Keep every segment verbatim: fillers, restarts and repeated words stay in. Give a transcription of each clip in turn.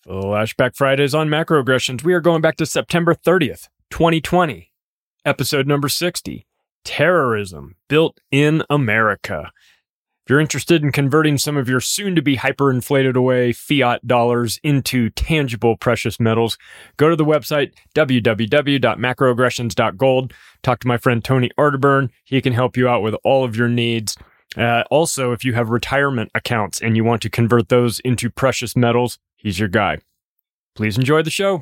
Flashback Fridays on Macroaggressions. We are going back to September thirtieth, twenty twenty. Episode number sixty. Terrorism Built in America. If you're interested in converting some of your soon-to-be hyperinflated away fiat dollars into tangible precious metals, go to the website w w w dot macroaggressions dot gold. Talk to my friend Tony Arterburn. He can help you out with all of your needs. Uh, also, if you have retirement accounts and you want to convert those into precious metals, he's your guy. Please enjoy the show.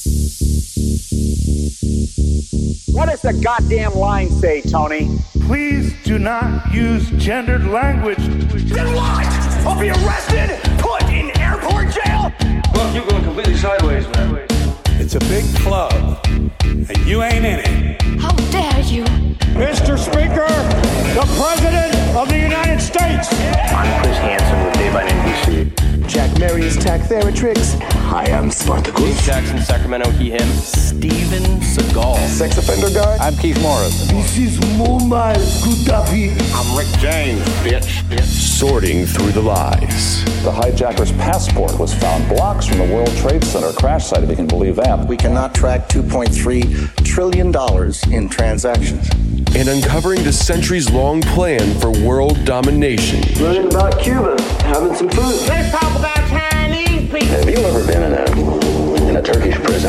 What does the goddamn line say, Tony? Please do not use gendered language. Then what? I'll be arrested, put in airport jail? Look, you're going completely sideways, man. It's a big club, and you ain't in it. How dare you? Mister Speaker, the President of the United States. I'm Chris Hansen with Dave on N B C. Jack Marius Tack Theratrix. Hi, I'm Spartacus. Dave Jackson, Sacramento, he, him. Steven Seagal. Sex offender guy. I'm Keith Morris. This is Muammar Gaddafi. I'm Rick James, bitch. bitch. Sorting through the lies. The hijacker's passport was found blocks from the World Trade Center crash site, if you can believe that. We cannot track two point three trillion dollars in transactions. And uncovering the centuries-long plan for world domination. Learning about Cuba, having some food. Let's talk about Chinese people. Have you ever been in a in a Turkish prison?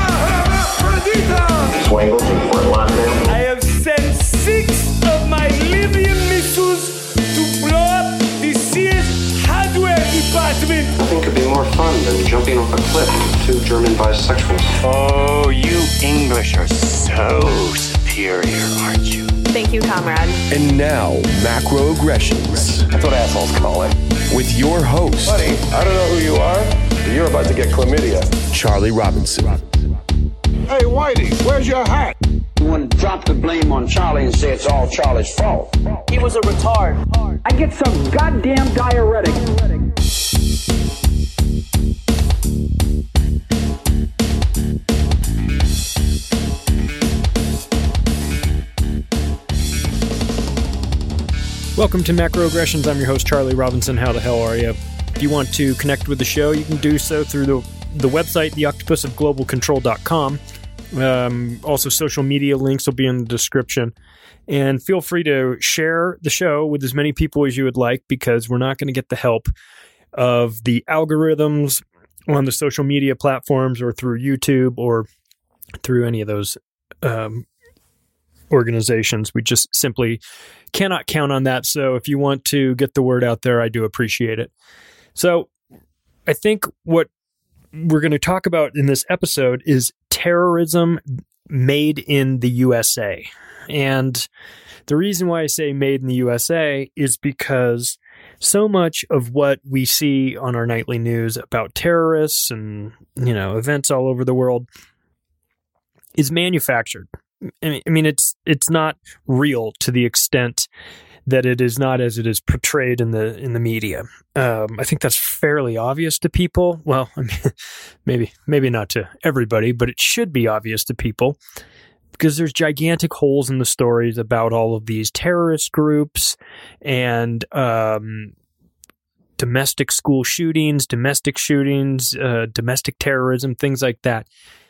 Swangles in Fort Lauderdale. I have sent six of my Libyan missiles to blow up the Sears hardware department. Nothing could be more fun than jumping off a cliff with two German bisexuals. Oh, you English are so superior, aren't you? Thank you, comrade. And now, Macroaggressions. That's what assholes call it. With your host, Buddy, I don't know who you are, but you're about to get chlamydia. Charlie Robinson. Hey, Whitey, where's your hat? You want to drop the blame on Charlie and say it's all Charlie's fault. He was a retard. I get some goddamn diuretic. Welcome to Macroaggressions. I'm your host, Charlie Robinson. How the hell are you? If you want to connect with the show, you can do so through the, the website, the octopus of global control dot com. Um, also, social media links will be in the description. And feel free to share the show with as many people as you would like, because we're not going to get the help of the algorithms on the social media platforms or through YouTube or through any of those um, organizations. We just simply cannot count on that. So if you want to get the word out there, I do appreciate it. So I think what we're going to talk about in this episode is terrorism made in the U S A. And the reason why I say made in the U S A is because so much of what we see on our nightly news about terrorists and, you know, events all over the world is manufactured. I mean, it's it's not real to the extent that it is not as it is portrayed in the in the media. Um, I think that's fairly obvious to people. Well, I mean, maybe maybe not to everybody, but it should be obvious to people because there's gigantic holes in the stories about all of these terrorist groups and um, domestic school shootings, domestic shootings, uh, domestic terrorism, things like that.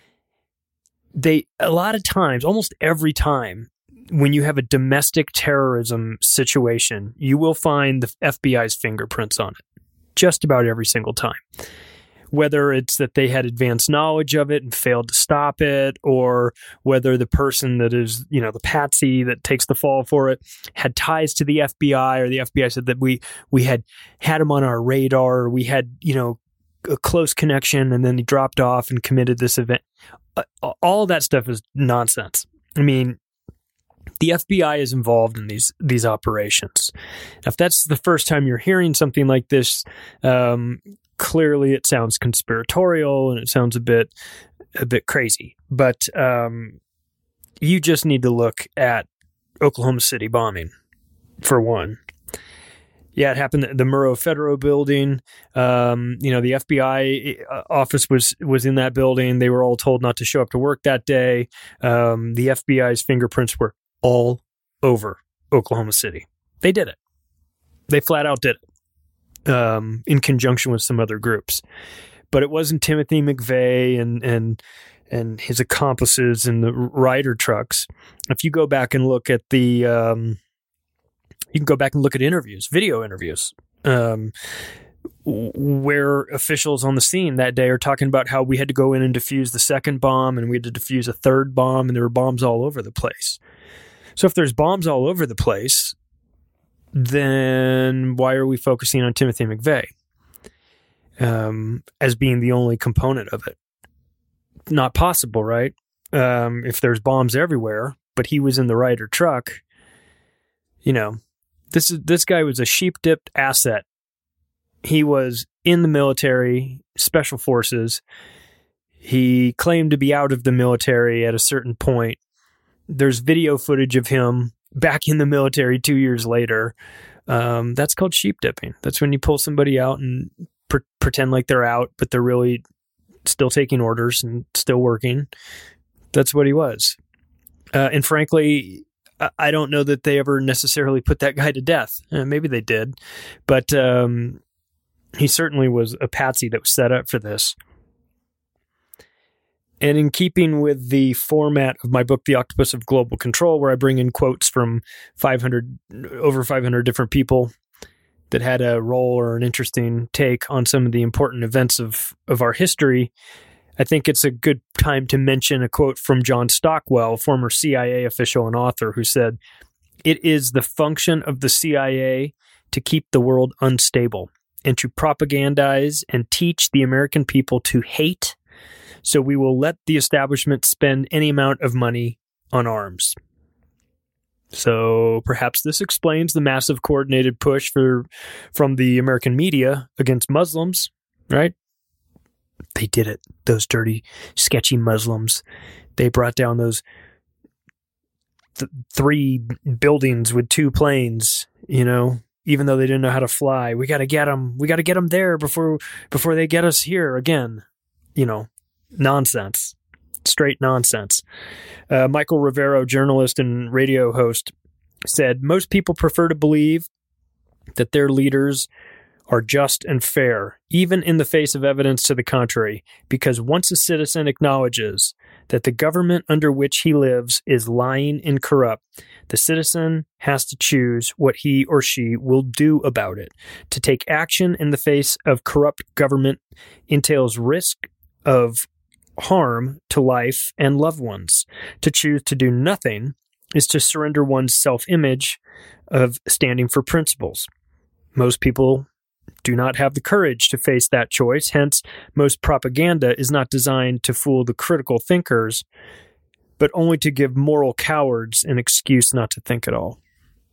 They, a lot of times, almost every time, when you have a domestic terrorism situation, you will find the F B I's fingerprints on it. Just about every single time. Whether it's that they had advanced knowledge of it and failed to stop it, or whether the person that is, you know, the patsy that takes the fall for it had ties to the F B I, or the F B I said that we, we had had him on our radar, or we had, you know, a close connection, and then he dropped off and committed this event. All that stuff is nonsense. I mean, the F B I is involved in these these operations. If that's the first time you're hearing something like this, um, clearly it sounds conspiratorial and it sounds a bit a bit crazy. But um, you just need to look at Oklahoma City bombing, for one. Yeah, it happened at the Murrow Federal Building. Um, you know, the F B I office was was in that building. They were all told not to show up to work that day. Um, the F B I's fingerprints were all over Oklahoma City. They did it. They flat out did it um, in conjunction with some other groups. but it wasn't Timothy McVeigh and and and his accomplices in the Ryder trucks. If you go back and look at the, um, you can go back and look at interviews, video interviews, um, where officials on the scene that day are talking about how we had to go in and defuse the second bomb, and we had to defuse a third bomb, and there were bombs all over the place. So if there's bombs all over the place, then why are we focusing on Timothy McVeigh um, as being the only component of it? Not possible, right? Um, if there's bombs everywhere, but he was in the Ryder truck, you know, this is this guy was a sheep-dipped asset. He was in the military, special forces. He claimed to be out of the military at a certain point. There's video footage of him back in the military two years later. Um, that's called sheep dipping. That's when you pull somebody out and pre- pretend like they're out, but they're really still taking orders and still working. That's what he was. Uh, and frankly, I don't know that they ever necessarily put that guy to death. Uh, maybe they did, but um, he certainly was a patsy that was set up for this. And in keeping with the format of my book, The Octopus of Global Control, where I bring in quotes from five hundred, over five hundred different people that had a role or an interesting take on some of the important events of, of our history, I think it's a good time to mention a quote from John Stockwell, former C I A official and author, who said, "It is the function of the C I A to keep the world unstable and to propagandize and teach the American people to hate, so we will let the establishment spend any amount of money on arms." So perhaps this explains the massive coordinated push for from the American media against Muslims, right? They did it. Those dirty, sketchy Muslims. They brought down those th- three buildings with two planes, you know, even though they didn't know how to fly. We got to get them. We got to get them there before before they get us here again. You know, nonsense. Straight nonsense. Uh, Michael Rivero, journalist and radio host, said, "Most people prefer to believe that their leaders are just and fair, even in the face of evidence to the contrary, because once a citizen acknowledges that the government under which he lives is lying and corrupt, the citizen has to choose what he or she will do about it. To take action in the face of corrupt government entails risk of harm to life and loved ones. To choose to do nothing is to surrender one's self-image of standing for principles. Most people do not have the courage to face that choice. Hence, most propaganda is not designed to fool the critical thinkers, but only to give moral cowards an excuse not to think at all."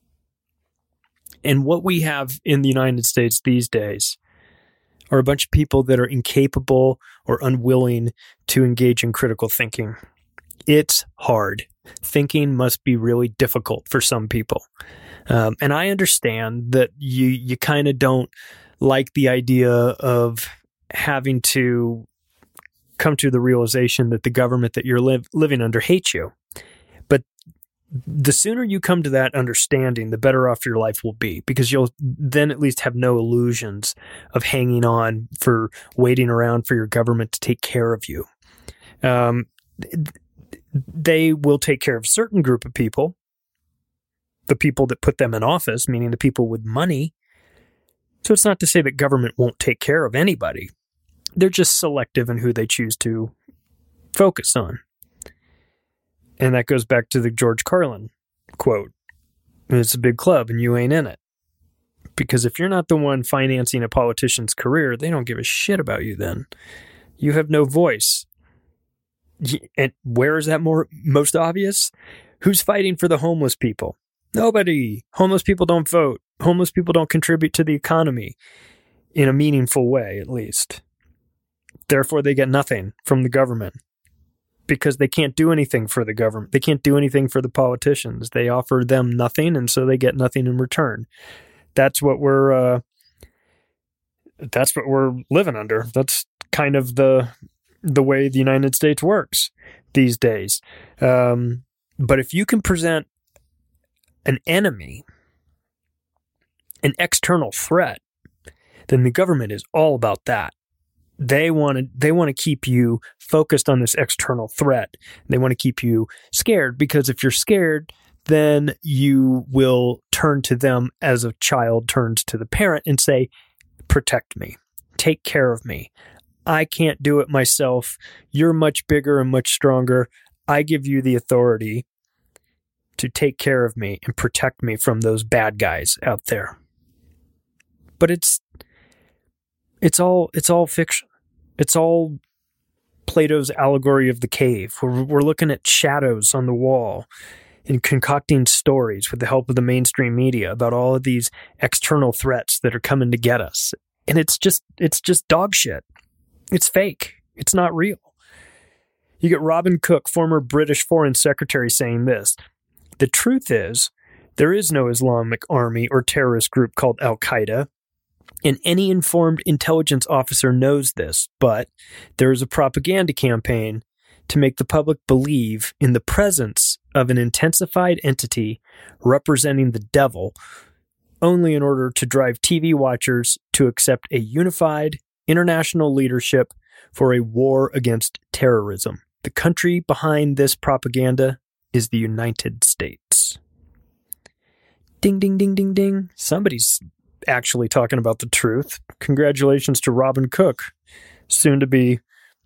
And what we have in the United States these days are a bunch of people that are incapable or unwilling to engage in critical thinking. It's hard. Thinking must be really difficult for some people. Um, and I understand that you you kind of don't like the idea of having to come to the realization that the government that you're live, living under hates you. But the sooner you come to that understanding, the better off your life will be, because you'll then at least have no illusions of hanging on for waiting around for your government to take care of you. Um, they will take care of a certain group of people, the people that put them in office, meaning the people with money. So it's not to say that government won't take care of anybody. They're just selective in who they choose to focus on. And that goes back to the George Carlin quote. It's a big club and you ain't in it. Because if you're not the one financing a politician's career, they don't give a shit about you then. You have no voice. And where is that more most obvious? Who's fighting for the homeless people? Nobody. Homeless people don't vote. Homeless people don't contribute to the economy in a meaningful way, at least. Therefore, they get nothing from the government because they can't do anything for the government. They can't do anything for the politicians. They offer them nothing, and so they get nothing in return. That's what we're. Uh, that's what we're living under. That's kind of the the way the United States works these days. Um, but if you can present an enemy, an external threat, then the government is all about that. They want to they want to keep you focused on this external threat. They want to keep you scared, because if you're scared, then you will turn to them as a child turns to the parent and say, protect me, take care of me. I can't do it myself. You're much bigger and much stronger. I give you the authority to take care of me and protect me from those bad guys out there. But it's it's all it's all fiction. It's all Plato's allegory of the cave. We're, we're looking at shadows on the wall and concocting stories with the help of the mainstream media about all of these external threats that are coming to get us. And it's just it's just dog shit. It's fake. It's not real. You get Robin Cook, former British Foreign Secretary, saying this: the truth is, there is no Islamic army or terrorist group called Al-Qaeda, and any informed intelligence officer knows this, but there is a propaganda campaign to make the public believe in the presence of an intensified entity representing the devil, only in order to drive T V watchers to accept a unified international leadership for a war against terrorism. The country behind this propaganda is the United States. Ding, ding, ding, ding, ding. Somebody's actually talking about the truth. Congratulations to Robin Cook, soon to be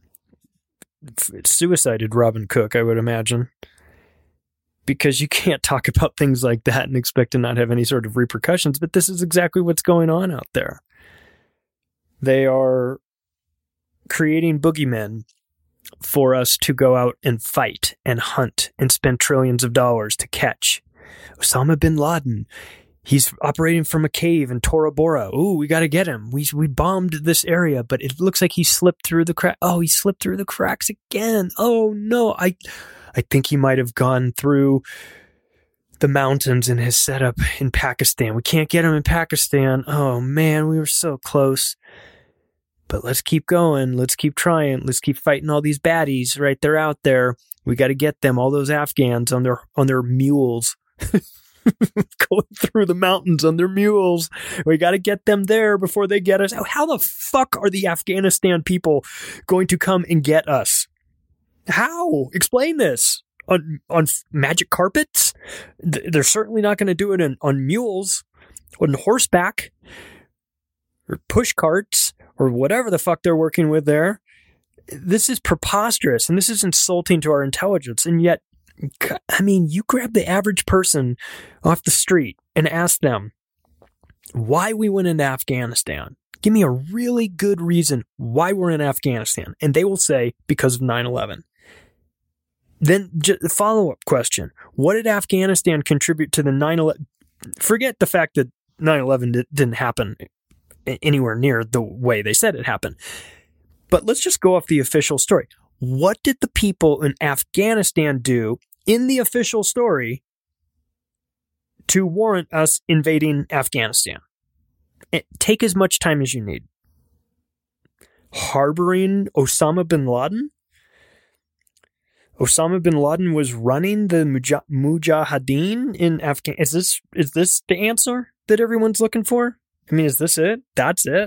suicided Robin Cook, I would imagine. Because you can't talk about things like that and expect to not have any sort of repercussions, but this is exactly what's going on out there. They are creating boogeymen for us to go out and fight and hunt and spend trillions of dollars to catch. Osama bin Laden, he's operating from a cave in Tora Bora. Ooh, we got to get him. We we bombed this area, but it looks like he slipped through the crack. Oh, he slipped through the cracks again. Oh no, I I think he might have gone through the mountains in his setup in Pakistan. We can't get him in Pakistan. Oh man, we were so close. But let's keep going. Let's keep trying. Let's keep fighting all these baddies, right? They're out there. We got to get them, all those Afghans on their on their mules. Going through the mountains on their mules. We got to get them there before they get us. How the fuck are the Afghanistan people going to come and get us? How? Explain this. On on magic carpets? They're certainly not going to do it in, on mules, on horseback, or push carts, or whatever the fuck they're working with there. This is preposterous, and this is insulting to our intelligence. And yet, I mean, you grab the average person off the street and ask them why we went into Afghanistan. Give me a really good reason why we're in Afghanistan. And they will say, because of nine eleven. Then the follow-up question: what did Afghanistan contribute to the nine eleven? Forget the fact that nine eleven didn't happen anywhere near the way they said it happened. But let's just go off the official story. What did the people in Afghanistan do in the official story to warrant us invading Afghanistan? Take as much time as you need. Harboring Osama bin Laden? Osama bin Laden was running the Muja- Mujahideen in Afghanistan. Is this, is this the answer that everyone's looking for? I mean, is this it? That's it?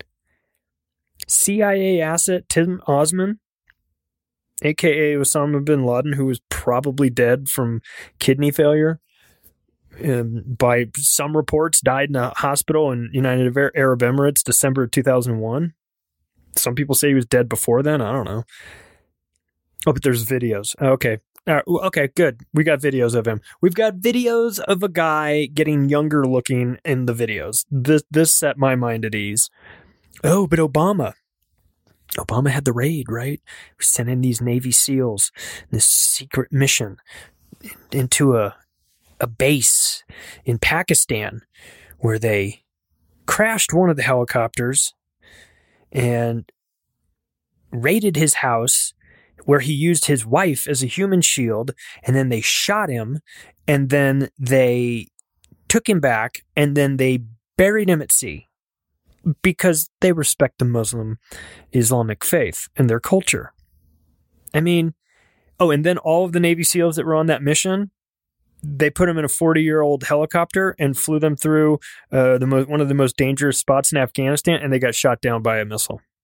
C I A asset Tim Osman, a k a. Osama bin Laden, who was probably dead from kidney failure, um, by some reports died in a hospital in United Arab Emirates December of two thousand one. Some people say he was dead before then. I don't know. Oh, but there's videos. Okay. Uh, okay, good. We got videos of him. We've got videos of a guy getting younger looking in the videos. This this set my mind at ease. Oh, but Obama. Obama had the raid, right? We sent in these Navy SEALs, this secret mission into a a base in Pakistan where they crashed one of the helicopters and raided his house, where he used his wife as a human shield, and then they shot him, and then they took him back, and then they buried him at sea because they respect the Muslim Islamic faith and their culture. I mean, oh, and then all of the Navy SEALs that were on that mission, they put them in a forty-year-old helicopter and flew them through uh, the mo- one of the most dangerous spots in Afghanistan, and they got shot down by a missile.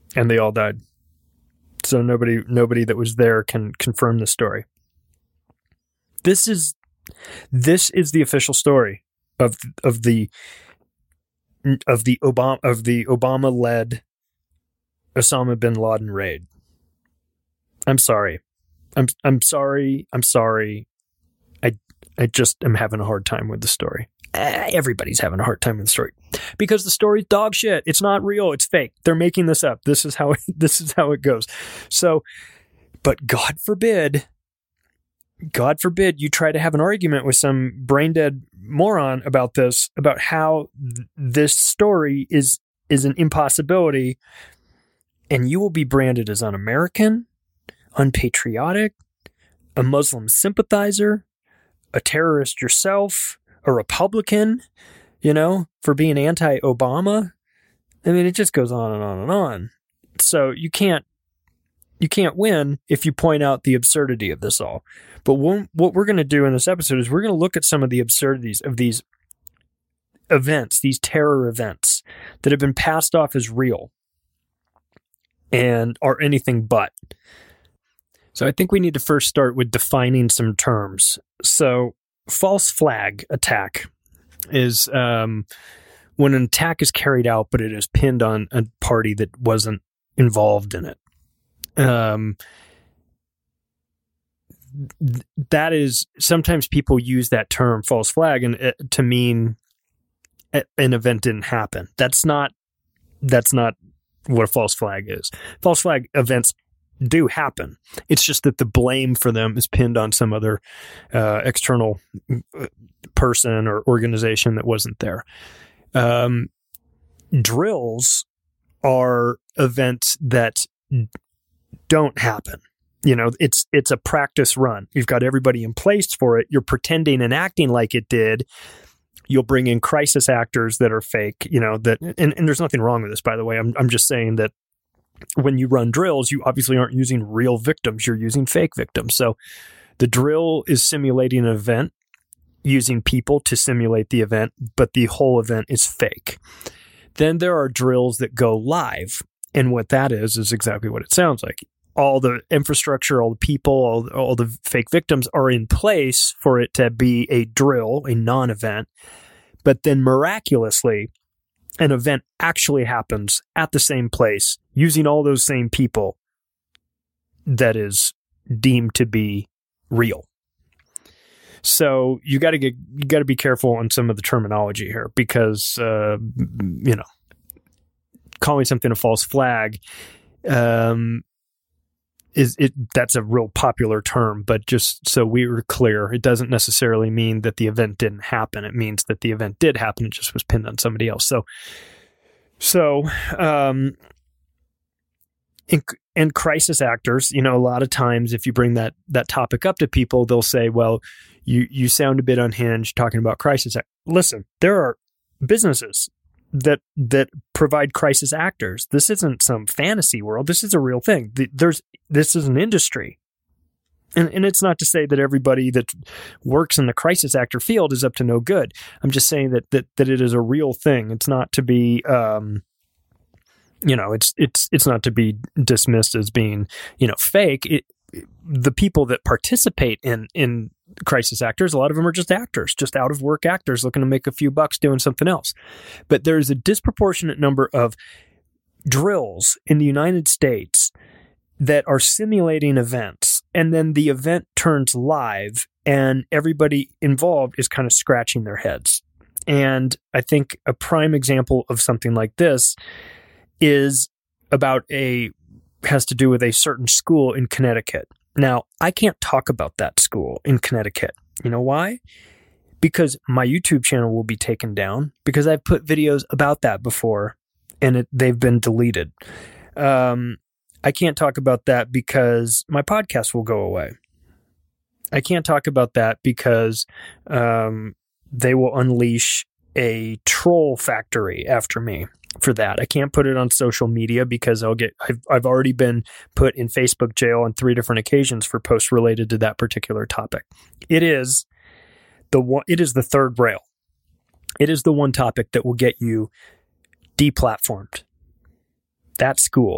and they all died. So nobody nobody that was there can confirm the story. This is this is the official story of of the of the Obama of the Obama-led Osama bin Laden raid. I'm sorry. I'm I'm sorry. I'm sorry. I I just am having a hard time with the story. Uh, everybody's having a hard time with the story because the story's dog shit. It's not real. It's fake. They're making this up. This is how it, this is how it goes. So, but God forbid, God forbid you try to have an argument with some brain dead moron about this, about how th- this story is is an impossibility, and you will be branded as un-American, unpatriotic, a Muslim sympathizer, a terrorist yourself, a Republican, you know, for being anti-Obama. I mean, it just goes on and on and on. So you can't you can't win if you point out the absurdity of this all. But what we're going to do in this episode is we're going to look at some of the absurdities of these events, these terror events that have been passed off as real and are anything but. So I think we need to first start with defining some terms. So false flag attack is um, when an attack is carried out, but it is pinned on a party that wasn't involved in it. Um, th- that is, sometimes people use that term false flag and uh, to mean a- an event didn't happen. That's not, that's not what a false flag is. False flag events do happen. It's just that the blame for them is pinned on some other uh, external person or organization that wasn't there. Um, drills are events that don't happen. You know, it's it's a practice run. You've got everybody in place for it. You're pretending and acting like it did. You'll bring in crisis actors that are fake. You know that, and, and there's nothing wrong with this, by the way. I'm I'm just saying that when you run drills, you obviously aren't using real victims. You're using fake victims. So the drill is simulating an event using people to simulate the event, but the whole event is fake. Then there are drills that go live. And what that is, is exactly what it sounds like. All the infrastructure, all the people, all, all the fake victims are in place for it to be a drill, a non-event. But then miraculously, an event actually happens at the same place using all those same people that is deemed to be real. So you got to get you got to be careful on some of the terminology here because uh, you know, calling something a false flag um, is it that's a real popular term, but just so we were clear, it doesn't necessarily mean that the event didn't happen. It means that the event did happen. It just was pinned on somebody else. So, so, um, in, and crisis actors, you know, a lot of times if you bring that, that topic up to people, they'll say, well, you, you sound a bit unhinged talking about crisis. Act-. Listen, there are businesses that that provide crisis actors. This isn't some fantasy world. This is a real thing. There's this is an industry. And and it's not to say that everybody that works in the crisis actor field is up to no good. I'm just saying that that that it is a real thing. It's not to be um you know, it's it's it's not to be dismissed as being, you know, fake. It, the people that participate in in crisis actors, a lot of them are just actors, just out of work actors looking to make a few bucks doing something else. But there's a disproportionate number of drills in the United States that are simulating events, and then the event turns live and everybody involved is kind of scratching their heads. And I think a prime example of something like this is about a has to do with a certain school in Connecticut. Now, I can't talk about that school in Connecticut. You know why? Because my YouTube channel will be taken down because I've put videos about that before and it, they've been deleted. Um, I can't talk about that because my podcast will go away. I can't talk about that because um, they will unleash a troll factory after me for that. I can't put it on social media because I'll get, I've, I've already been put in Facebook jail on three different occasions for posts related to that particular topic. It is the one, it is the third rail. It is the one topic that will get you deplatformed. That school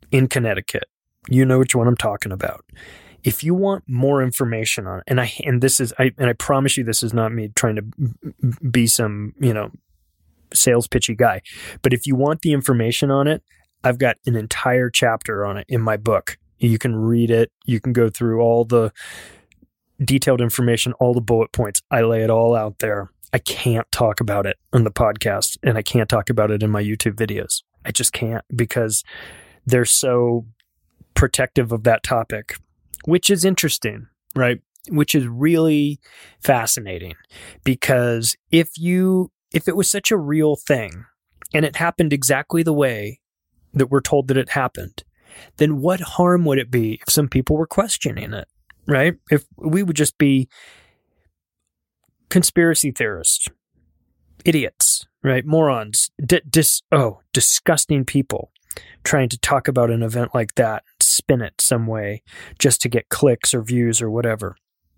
in Connecticut. You know which one I'm talking about. If you want more information on it, and I and this is I and I promise you this is not me trying to be some, you know, sales pitchy guy, but if you want the information on it, I've got an entire chapter on it in my book. You can read it. You can go through all the detailed information, all the bullet points. I lay it all out there. I can't talk about it on the podcast, and I can't talk about it in my YouTube videos. I just can't, because they're so protective of that topic, which is interesting, right? Which is really fascinating, because if you, if it was such a real thing and it happened exactly the way that we're told that it happened, then what harm would it be if some people were questioning it, right? If we would just be conspiracy theorists, idiots, right? Morons, D- dis- oh, disgusting people trying to talk about an event like that, spin it some way just to get clicks or views or whatever.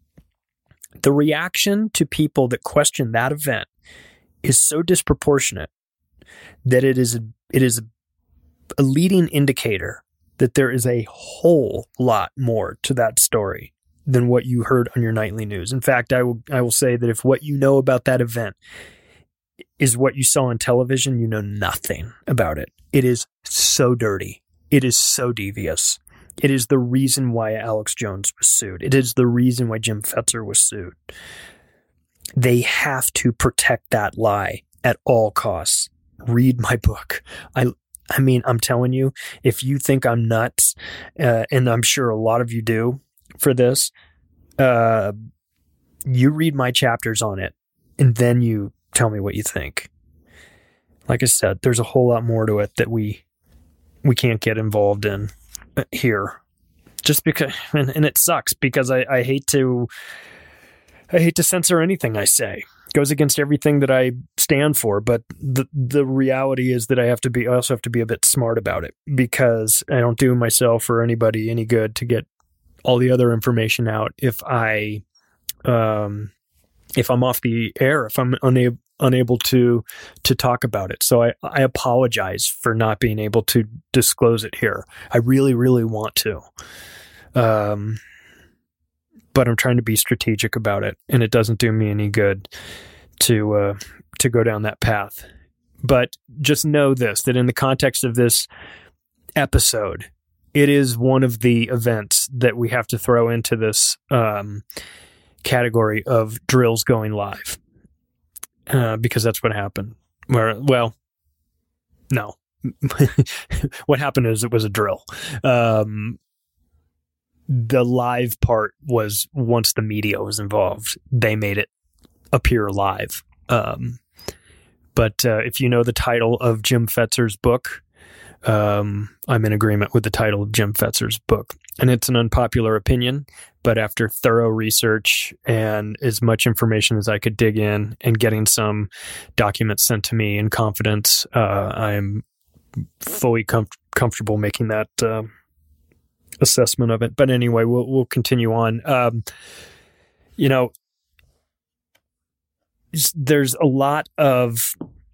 The reaction to people that question that event is so disproportionate that it is a, it is a, a leading indicator that there is a whole lot more to that story than what you heard on your nightly news. In fact, I will I will say that if what you know about that event is what you saw on television, you know nothing about it. It is so dirty. It is so devious. It is the reason why Alex Jones was sued. It is the reason why Jim Fetzer was sued. They have to protect that lie at all costs. Read my book. I I mean, I'm telling you, if you think I'm nuts, uh, and I'm sure a lot of you do for this, uh, you read my chapters on it, and then you tell me what you think. Like I said, there's a whole lot more to it that we we can't get involved in here, just because, and, and it sucks because I, I hate to I hate to censor anything I say. It goes against everything that I stand for, but the the reality is that I have to be I also have to be a bit smart about it, because I don't do myself or anybody any good to get all the other information out if I um if I'm off the air, if I'm unable unable to to talk about it. So I, I apologize for not being able to disclose it here. I really, really want to. Um but I'm trying to be strategic about it, and it doesn't do me any good to uh, to go down that path. But just know this, that in the context of this episode, it is one of the events that we have to throw into this um, category of drills going live, uh, because that's what happened. Where, well, no. What happened is it was a drill. Um The live part was once the media was involved, they made it appear live. Um, but uh, if you know the title of Jim Fetzer's book, um, I'm in agreement with the title of Jim Fetzer's book. And it's an unpopular opinion, but after thorough research and as much information as I could dig in and getting some documents sent to me in confidence, uh, I'm fully com- comfortable making that uh, assessment of it. But anyway, we'll we'll continue on. Um, you know, there's a lot of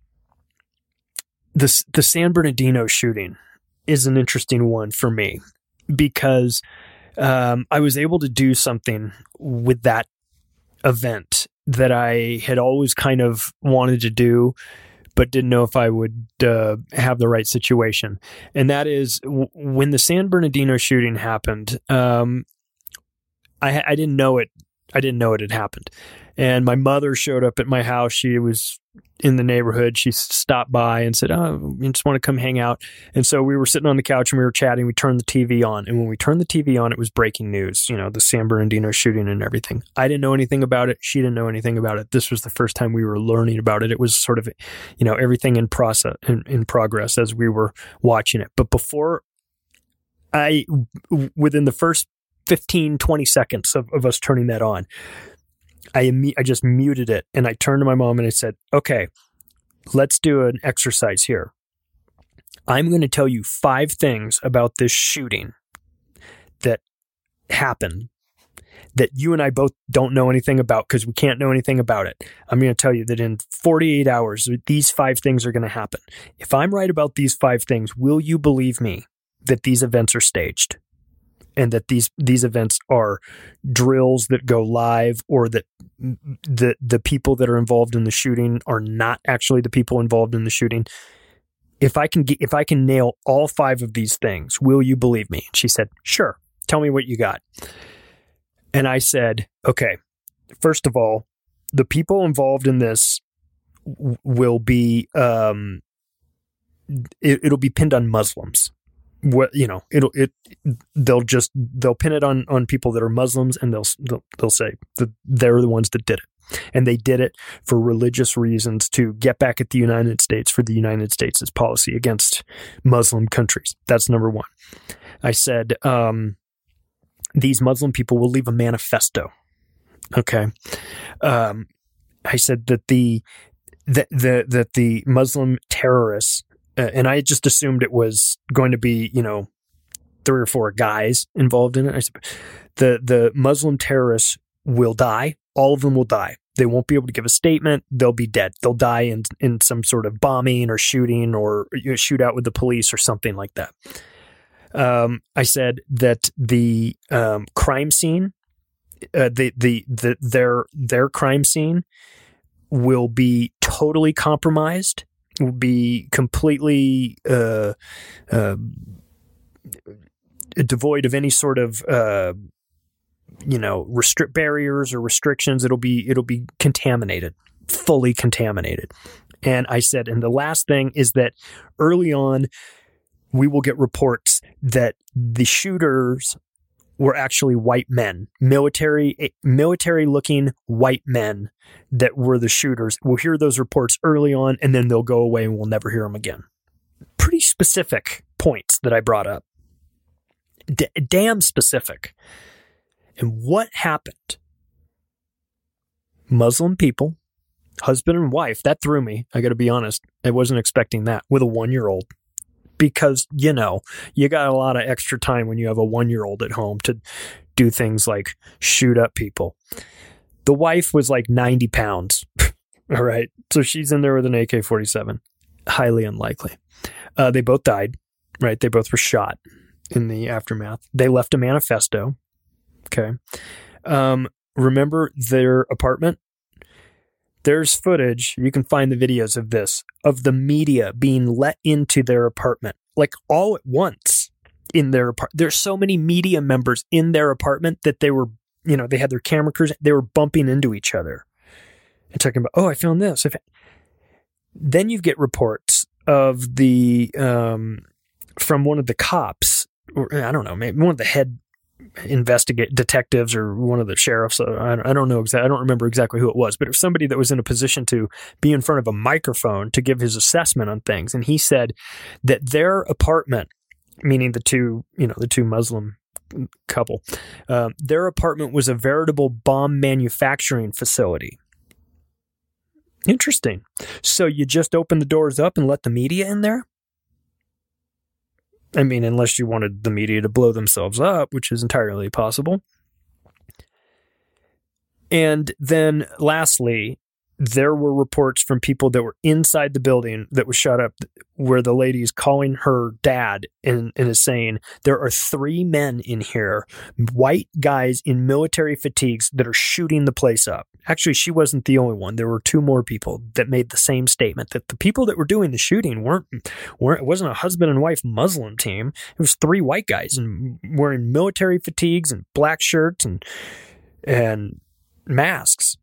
this. The San Bernardino shooting is an interesting one for me, because um, I was able to do something with that event that I had always kind of wanted to do, but didn't know if I would uh, have the right situation. And that is w- when the San Bernardino shooting happened, um, I, I didn't know it. I didn't know it had happened. And my mother showed up at my house. She was in the neighborhood. She stopped by and said, "Oh, you just want to come hang out?" And so we were sitting on the couch and we were chatting. We turned the T V on. And when we turned the T V on, it was breaking news, you know, the San Bernardino shooting and everything. I didn't know anything about it. She didn't know anything about it. This was the first time we were learning about it. It was sort of, you know, everything in process, in, in progress as we were watching it. But before I, within the first fifteen, twenty seconds of, of us turning that on, I imme- I just muted it, and I turned to my mom and I said, "Okay, let's do an exercise here. I'm going to tell you five things about this shooting that happened that you and I both don't know anything about, because we can't know anything about it. I'm going to tell you that in forty-eight hours, these five things are going to happen. If I'm right about these five things, will you believe me that these events are staged and that these these events are drills that go live, or that the the people that are involved in the shooting are not actually the people involved in the shooting. If I can get, if I can nail all five of these things, will you believe me? She said, sure. Tell me what you got. And I said, okay, first of all, the people involved in this w- will be, um, it, it'll be pinned on Muslims. What, you know, it'll, it, they'll just, they'll pin it on, on people that are Muslims, and they'll, they'll, they'll say that they're the ones that did it. And they did it for religious reasons, to get back at the United States for the United States' policy against Muslim countries. That's number one. I said, um, these Muslim people will leave a manifesto. Okay. Um, I said that the, that the, that the Muslim terrorists, Uh, and I just assumed it was going to be, you know, three or four guys involved in it. I said, the the Muslim terrorists will die. All of them will die. They won't be able to give a statement. They'll be dead. They'll die in in some sort of bombing or shooting, or you know, shootout with the police or something like that. Um, I said that the um, crime scene, uh, the, the the their their crime scene will be totally compromised. Will be completely uh, uh, devoid of any sort of uh, you know restrict barriers or restrictions. It'll be it'll be contaminated, fully contaminated. And I said, and the last thing is that early on, we will get reports that the shooters were actually white men, military military looking white men that were the shooters. We'll hear those reports early on, and then they'll go away and we'll never hear them again. Pretty specific points that I brought up. D- damn specific. And what happened? Muslim people, husband and wife, that threw me. I got to be honest. I wasn't expecting that with a one-year-old. Because, you know, you got a lot of extra time when you have a one-year-old at home to do things like shoot up people. The wife was like ninety pounds. All right. So she's in there with an A K forty-seven. Highly unlikely. Uh, they both died, right? They both were shot in the aftermath. They left a manifesto. Okay. Um, remember their apartment? There's footage, you can find the videos of this, of the media being let into their apartment, like all at once in their apartment. There's so many media members in their apartment that they were, you know, they had their camera crews, they were bumping into each other and talking about, oh, I found this. I found... Then you get reports of the, um, from one of the cops, or I don't know, maybe one of the head investigate detectives or one of the sheriffs. I, I don't know exactly. I don't remember exactly who it was, but it was somebody that was in a position to be in front of a microphone to give his assessment on things. And he said that their apartment, meaning the two, you know, the two Muslim couple, um, their apartment was a veritable bomb manufacturing facility. Interesting. So you just open the doors up and let the media in there? I mean, unless you wanted the media to blow themselves up, which is entirely possible. And then lastly, there were reports from people that were inside the building that was shot up where the lady is calling her dad and, and is saying, there are three men in here, white guys in military fatigues that are shooting the place up. Actually, she wasn't the only one. There were two more people that made the same statement, that the people that were doing the shooting weren't, weren't it wasn't a husband and wife Muslim team. It was three white guys and wearing military fatigues and black shirts and and masks.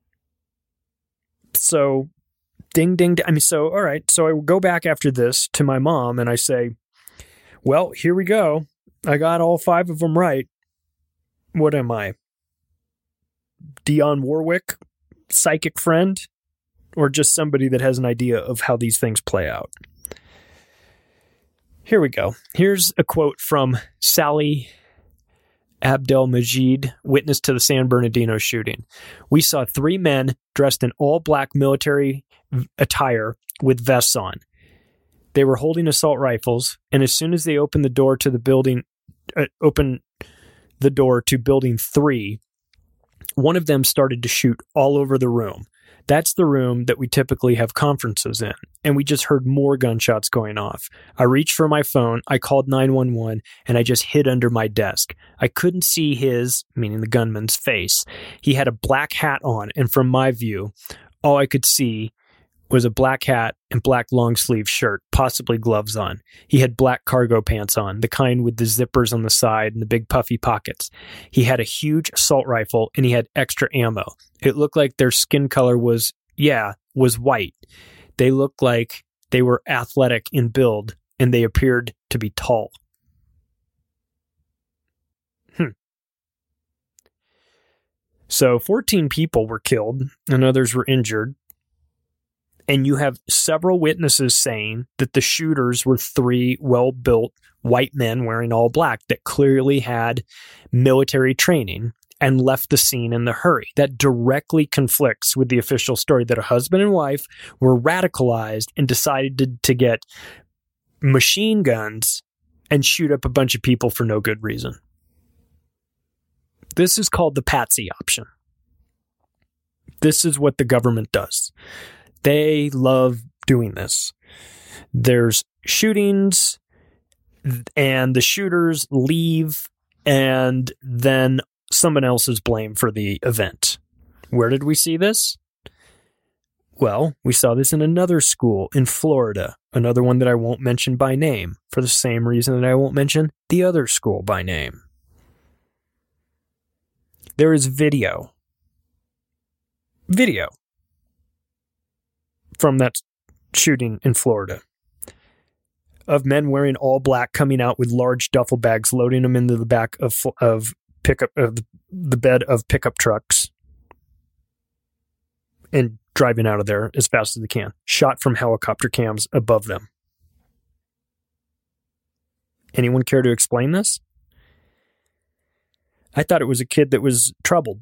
So, ding, ding, ding. I mean, so, all right. So I go back after this to my mom and I say, well, here we go. I got all five of them right. What am I? Dionne Warwick, psychic friend, or just somebody that has an idea of how these things play out? Here we go. Here's a quote from Sally Abdelmajid, witness to the San Bernardino shooting. We saw three men dressed in all black military attire with vests on. They were holding assault rifles, and as soon as they opened the door to the building, uh, opened the door to building three, one of them started to shoot all over the room. That's the room that we typically have conferences in, and we just heard more gunshots going off. I reached for my phone, I called nine one one, and I just hid under my desk. I couldn't see his, meaning the gunman's, face. He had a black hat on, and from my view, all I could see was a black hat and black long-sleeve shirt, possibly gloves on. He had black cargo pants on, the kind with the zippers on the side and the big puffy pockets. He had a huge assault rifle, and he had extra ammo. It looked like their skin color was, yeah, was white. They looked like they were athletic in build, and they appeared to be tall. Hmm. So fourteen people were killed, and others were injured. And you have several witnesses saying that the shooters were three well-built white men wearing all black that clearly had military training and left the scene in a hurry. That directly conflicts with the official story that a husband and wife were radicalized and decided to, to get machine guns and shoot up a bunch of people for no good reason. This is called the patsy option. This is what the government does. They love doing this. There's shootings, and the shooters leave, and then someone else is blamed for the event. Where did we see this? Well, we saw this in another school in Florida, another one that I won't mention by name, for the same reason that I won't mention the other school by name. There is video. Video. From that shooting in Florida of men wearing all black coming out with large duffel bags, loading them into the back of of pickup of the bed of pickup trucks and driving out of there as fast as they can, shot from helicopter cams above them. Anyone care to explain this? I thought it was a kid that was troubled.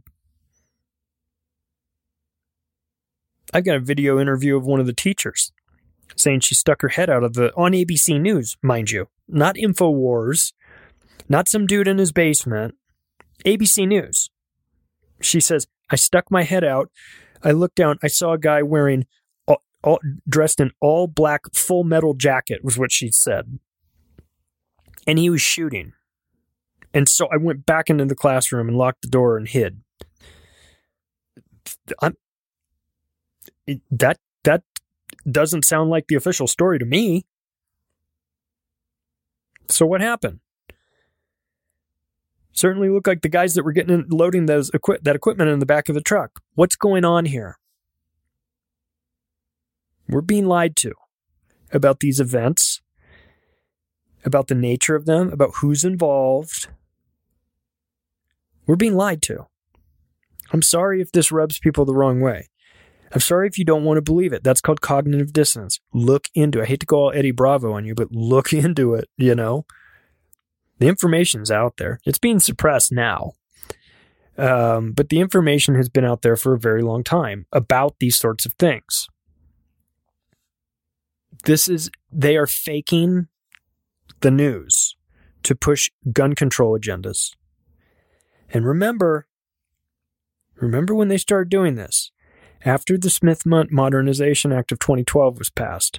I've got a video interview of one of the teachers saying she stuck her head out of the, on A B C News, mind you, not InfoWars, not some dude in his basement, A B C News. She says, I stuck my head out. I looked down. I saw a guy wearing, all, all, dressed in all black full metal jacket was what she said. And he was shooting. And so I went back into the classroom and locked the door and hid. I'm, That that doesn't sound like the official story to me. So what happened? Certainly looked like the guys that were getting in, loading those equi- that equipment in the back of the truck. What's going on here? We're being lied to about these events, about the nature of them, about who's involved. We're being lied to. I'm sorry if this rubs people the wrong way. I'm sorry if you don't want to believe it. That's called cognitive dissonance. Look into it. I hate to go all Eddie Bravo on you, but look into it, you know. The information's out there. It's being suppressed now. Um, but the information has been out there for a very long time about these sorts of things. This is, they are faking the news to push gun control agendas. And remember, remember when they started doing this? After the Smith Modernization Act of twenty twelve was passed,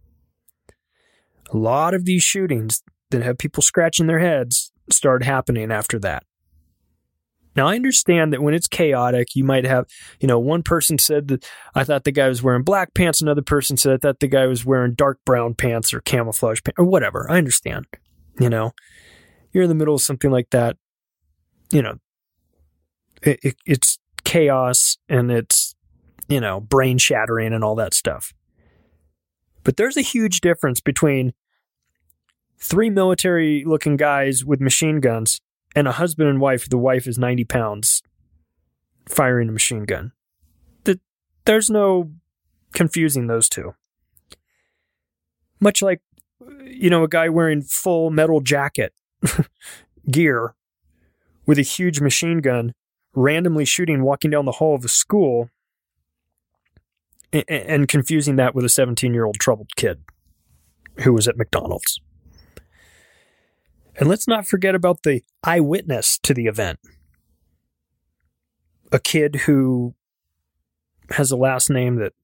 a lot of these shootings that have people scratching their heads started happening after that. Now, I understand that when it's chaotic, you might have, you know, one person said that I thought the guy was wearing black pants, another person said I thought the guy was wearing dark brown pants or camouflage pants or whatever. I understand. You know, you're in the middle of something like that. You know, it, it, it's chaos and it's, you know, brain shattering and all that stuff. But there's a huge difference between three military looking guys with machine guns and a husband and wife. The wife is ninety pounds firing a machine gun. There's no confusing those two. Much like, you know, a guy wearing full metal jacket gear with a huge machine gun randomly shooting, walking down the hall of a school and confusing that with a seventeen-year-old troubled kid who was at McDonald's. And let's not forget about the eyewitness to the event. A kid who has a last name that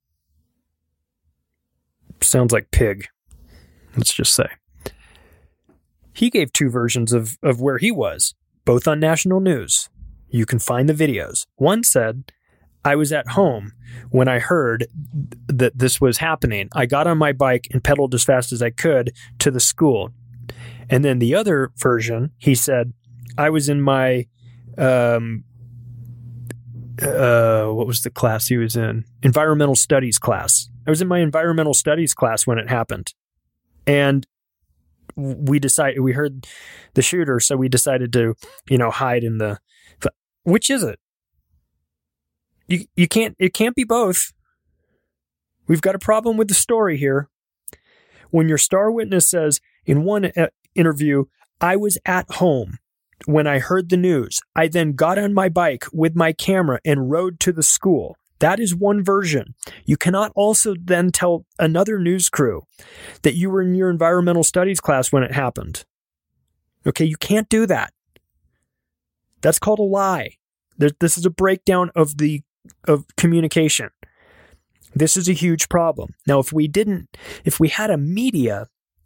sounds like pig. Let's just say. He gave two versions of, of where he was, both on national news. You can find the videos. One said, I was at home when I heard that this was happening. I got on my bike and pedaled as fast as I could to the school. And then the other version, he said, I was in my, um, uh, what was the class he was in? Environmental studies class. I was in my environmental studies class when it happened. And we decided, we heard the shooter, so we decided to, you know, hide in the, which is it? You you can't, it can't be both. We've got a problem with the story here. When your star witness says in one uh, interview, I was at home when I heard the news. I then got on my bike with my camera and rode to the school. That is one version. You cannot also then tell another news crew that you were in your environmental studies class when it happened. Okay, you can't do that. That's called a lie. There, this is a breakdown of the of communication. This is a huge problem. Now, if we didn't, if we had a media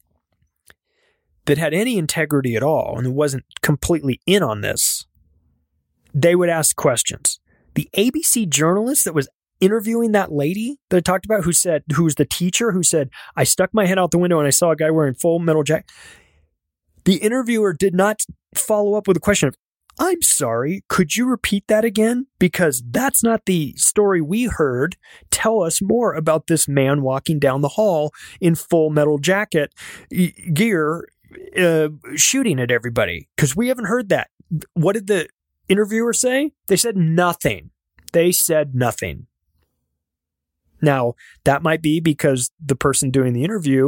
that had any integrity at all and wasn't completely in on this, they would ask questions. The A B C journalist that was interviewing that lady that I talked about, who said, who was the teacher who said, I stuck my head out the window and I saw a guy wearing full metal jacket. The interviewer did not follow up with a question of, I'm sorry, could you repeat that again? Because that's not the story we heard. Tell us more about this man walking down the hall in full metal jacket gear, uh, shooting at everybody. Because we haven't heard that. What did the interviewer say? They said nothing. They said nothing. Now, that might be because the person doing the interview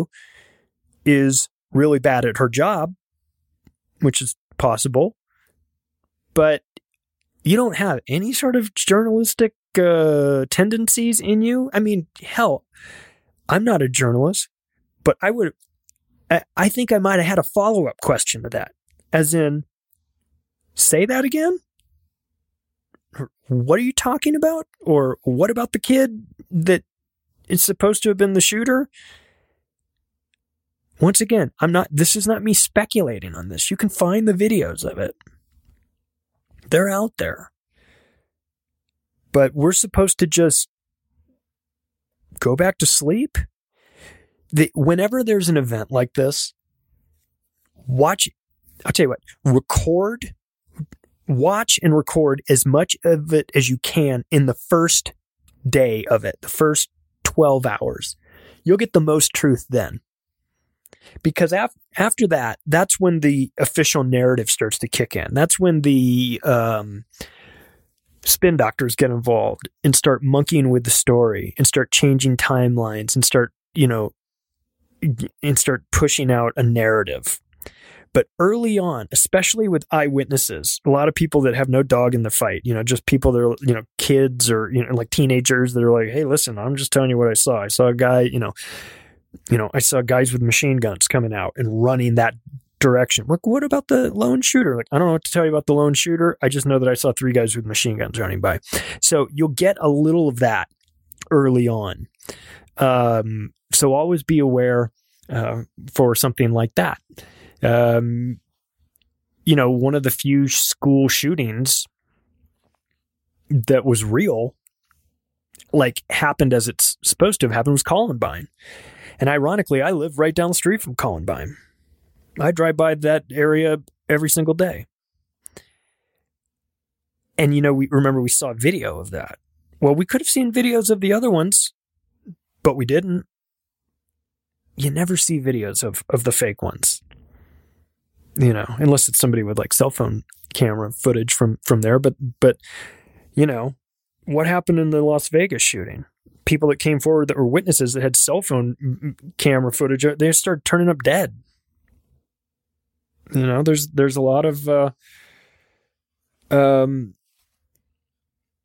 is really bad at her job, which is possible. But you don't have any sort of journalistic uh, tendencies in you. I mean, hell, I'm not a journalist, but I would, I, I think I might have had a follow-up question to that. As in, say that again? What are you talking about? Or what about the kid that is supposed to have been the shooter? Once again, I'm not, this is not me speculating on this. You can find the videos of it. They're out there. But we're supposed to just go back to sleep? The, whenever there's an event like this, watch, I'll tell you what, record, watch and record as much of it as you can in the first day of it, the first twelve hours. You'll get the most truth then. Because af- after that, that's when the official narrative starts to kick in. That's when the um, spin doctors get involved and start monkeying with the story and start changing timelines and start, you know, and start pushing out a narrative. But early on, especially with eyewitnesses, a lot of people that have no dog in the fight, you know, just people that are, you know, kids or, you know, like teenagers that are like, hey, listen, I'm just telling you what I saw. I saw a guy, you know, You know, I saw guys with machine guns coming out and running that direction. Like, what about the lone shooter? Like, I don't know what to tell you about the lone shooter. I just know that I saw three guys with machine guns running by. So you'll get a little of that early on. Um, so always be aware uh, for something like that. Um, you know, one of the few school shootings that was real, like happened as it's supposed to have happened, was Columbine. And ironically, I live right down the street from Columbine. I drive by that area every single day. And, you know, we remember we saw video of that. Well, we could have seen videos of the other ones, but we didn't. You never see videos of, of the fake ones, you know, unless it's somebody with like cell phone camera footage from, from there. But, but, you know, what happened in the Las Vegas shooting? People that came forward that were witnesses that had cell phone camera footage, they started turning up dead. You know, there's there's a lot of, uh, um,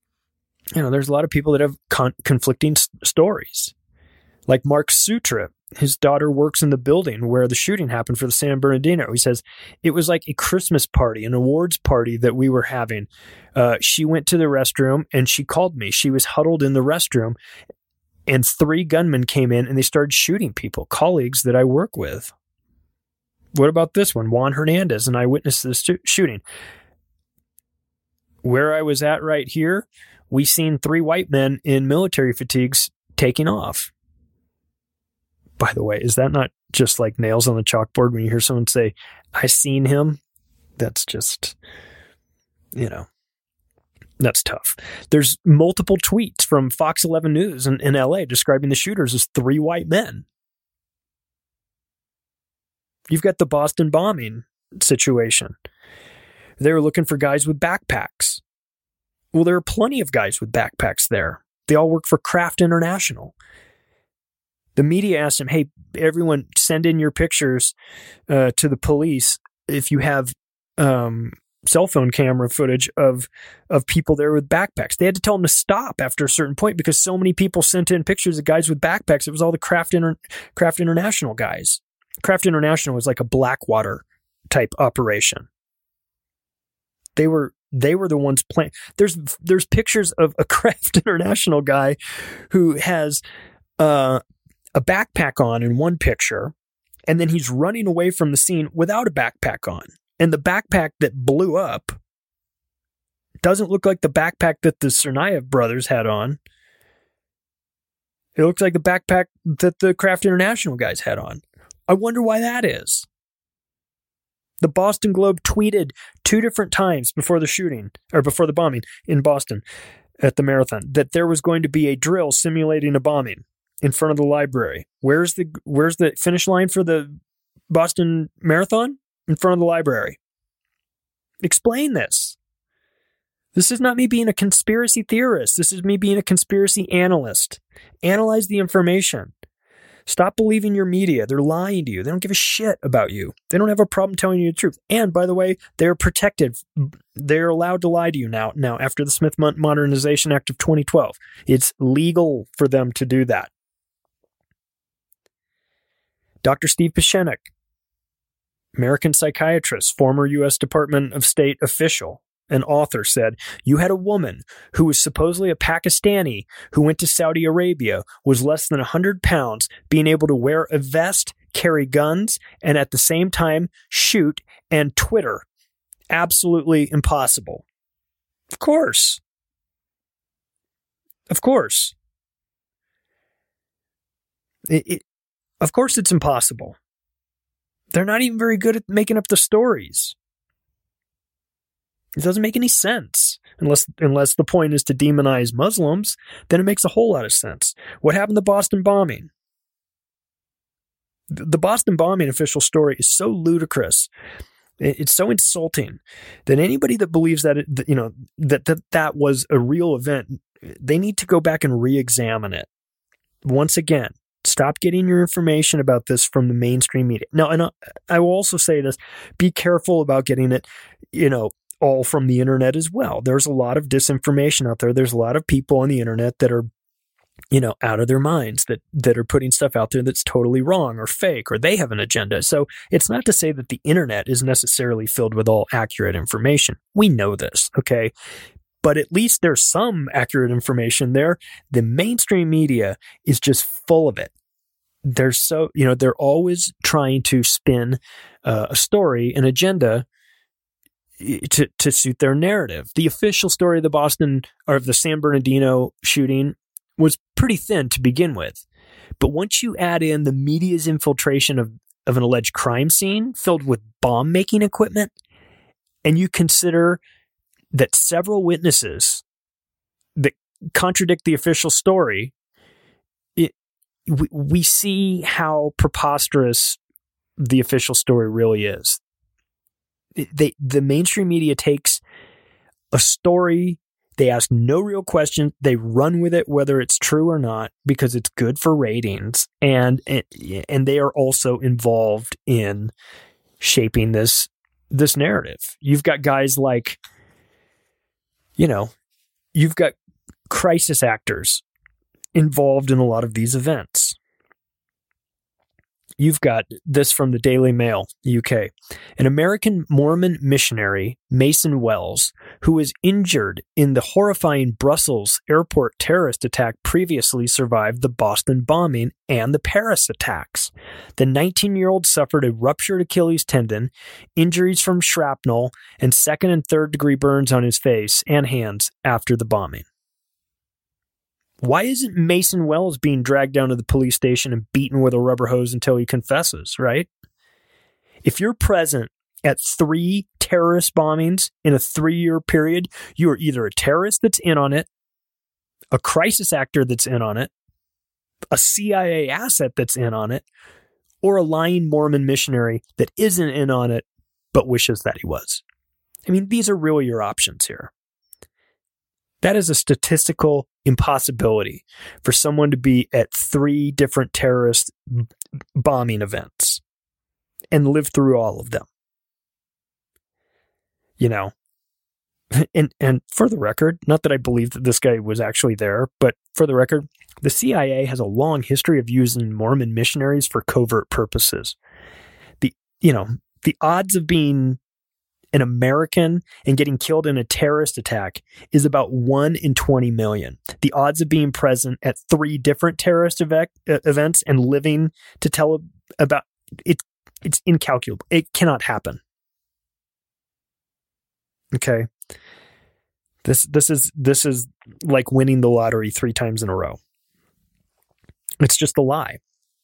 you know, there's a lot of people that have con- conflicting s- stories. Like Mark Sutra, his daughter works in the building where the shooting happened for the San Bernardino. He says, it was like a Christmas party, an awards party that we were having. Uh, she went to the restroom and she called me. She was huddled in the restroom and three gunmen came in and they started shooting people, colleagues that I work with. What about this one? Juan Hernandez, an eyewitness to the stu- shooting. Where I was at right here, we seen three white men in military fatigues taking off. By the way, is that not just like nails on the chalkboard when you hear someone say, I seen him? That's just, you know, that's tough. There's multiple tweets from Fox eleven News in, in L A describing the shooters as three white men. You've got the Boston bombing situation. They were looking for guys with backpacks. Well, there are plenty of guys with backpacks there. They all work for Kraft International. The media asked him, hey, everyone, send in your pictures uh, to the police if you have um, cell phone camera footage of of people there with backpacks. They had to tell them to stop after a certain point because so many people sent in pictures of guys with backpacks. It was all the Kraft, Inter- Kraft International guys. Kraft International was like a Blackwater type operation. They were they were the ones playing. There's there's pictures of a Kraft International guy who has uh, a backpack on in one picture, and then he's running away from the scene without a backpack on. And the backpack that blew up doesn't look like the backpack that the Tsarnaev brothers had on. It looks like the backpack that the Kraft International guys had on. I wonder why that is. The Boston Globe tweeted two different times before the shooting, or before the bombing in Boston at the marathon, that there was going to be a drill simulating a bombing in front of the library. Where's the where's the finish line for the Boston Marathon? In front of the library. Explain this. This is not me being a conspiracy theorist. This is me being a conspiracy analyst. Analyze the information. Stop believing your media. They're lying to you. They don't give a shit about you. They don't have a problem telling you the truth. And by the way, they're protected. They're allowed to lie to you now. Now, after the Smith Modernization Act of twenty twelve, it's legal for them to do that. Doctor Steve Pieczenik, American psychiatrist, former U S Department of State official, an author, said, you had a woman who was supposedly a Pakistani who went to Saudi Arabia, was less than one hundred pounds, being able to wear a vest, carry guns, and at the same time shoot and Twitter. Absolutely impossible. Of course. Of course. It, it, of course it's impossible. They're not even very good at making up the stories. It doesn't make any sense. Unless unless the point is to demonize Muslims, then it makes a whole lot of sense. What happened to the Boston bombing? The Boston bombing official story is so ludicrous. It's so insulting that anybody that believes that, it, you know, that, that that was a real event, they need to go back and re-examine it. Once again, stop getting your information about this from the mainstream media. Now, and I will also say this, be careful about getting it, you know, all from the internet as well. There's a lot of disinformation out there. There's a lot of people on the internet that are, you know, out of their minds, that, that are putting stuff out there that's totally wrong or fake, or they have an agenda. So it's not to say that the internet is necessarily filled with all accurate information. We know this, okay? But at least there's some accurate information there. The mainstream media is just full of it. They're so, you know, they're always trying to spin uh, a story, an agenda to, to suit their narrative. The official story of the Boston or of the San Bernardino shooting was pretty thin to begin with. But once you add in the media's infiltration of, of an alleged crime scene filled with bomb making equipment, and you consider that several witnesses that contradict the official story, it, we, we see how preposterous the official story really is. It, they, the mainstream media takes a story, they ask no real questions, they run with it whether it's true or not because it's good for ratings, and and, and they are also involved in shaping this this narrative. You've got guys like, you know, you've got crisis actors involved in a lot of these events. You've got this from the Daily Mail, U K. An American Mormon missionary, Mason Wells, who was injured in the horrifying Brussels airport terrorist attack, previously survived the Boston bombing and the Paris attacks. The nineteen-year-old suffered a ruptured Achilles tendon, injuries from shrapnel, and second and third degree burns on his face and hands after the bombing. Why isn't Mason Wells being dragged down to the police station and beaten with a rubber hose until he confesses, right? If you're present at three terrorist bombings in a three-year period, you are either a terrorist that's in on it, a crisis actor that's in on it, a C I A asset that's in on it, or a lying Mormon missionary that isn't in on it but wishes that he was. I mean, these are really your options here. That is a statistical impossibility for someone to be at three different terrorist b- bombing events and live through all of them. You know, and and for the record, not that I believe that this guy was actually there, but for the record, the C I A has a long history of using Mormon missionaries for covert purposes. The, you know, the odds of being an American and getting killed in a terrorist attack is about one in twenty million. The odds of being present at three different terrorist ev- events and living to tell about it, it's incalculable. It cannot happen. Okay. This, this is, this is like winning the lottery three times in a row. It's just a lie.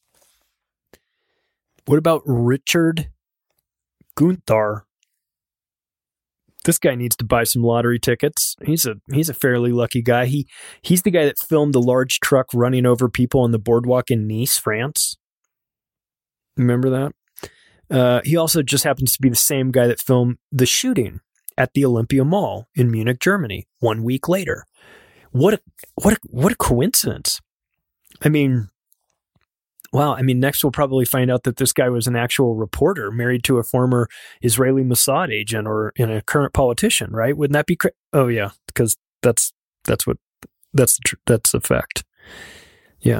What about Richard Gunther? This guy needs to buy some lottery tickets. He's a he's a fairly lucky guy. He he's the guy that filmed the large truck running over people on the boardwalk in Nice, France. Remember that? Uh, he also just happens to be the same guy that filmed the shooting at the Olympia Mall in Munich, Germany, one week later. What a what a, what a coincidence! I mean, wow. I mean, next we'll probably find out that this guy was an actual reporter married to a former Israeli Mossad agent or in a current politician, right? Wouldn't that be cra- Oh yeah, because that's that's what that's the tr- that's a fact. Yeah.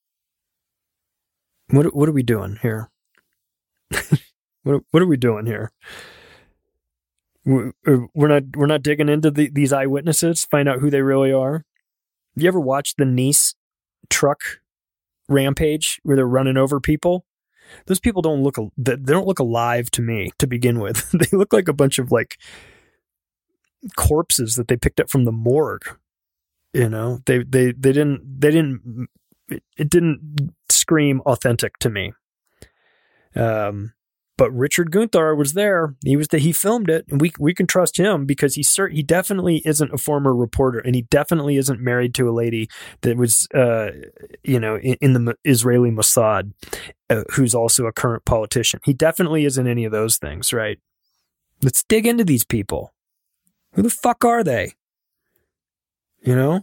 What what are we doing here? what what are we doing here? We're not we're not digging into the, these eyewitnesses, find out who they really are. Have you ever watched the Nice truck rampage where they're running over people? Those people don't look they don't look alive to me to begin with. They look like a bunch of like corpses that they picked up from the morgue. You know, they they they didn't they didn't it, it didn't scream authentic to me. Um, but Richard Gunther was there. He was the, he filmed it, and we we can trust him because he cert, he definitely isn't a former reporter, and he definitely isn't married to a lady that was uh you know in, in the Israeli Mossad, uh, who's also a current politician. He definitely isn't any of those things, right? Let's dig into these people. Who the fuck are they? You know,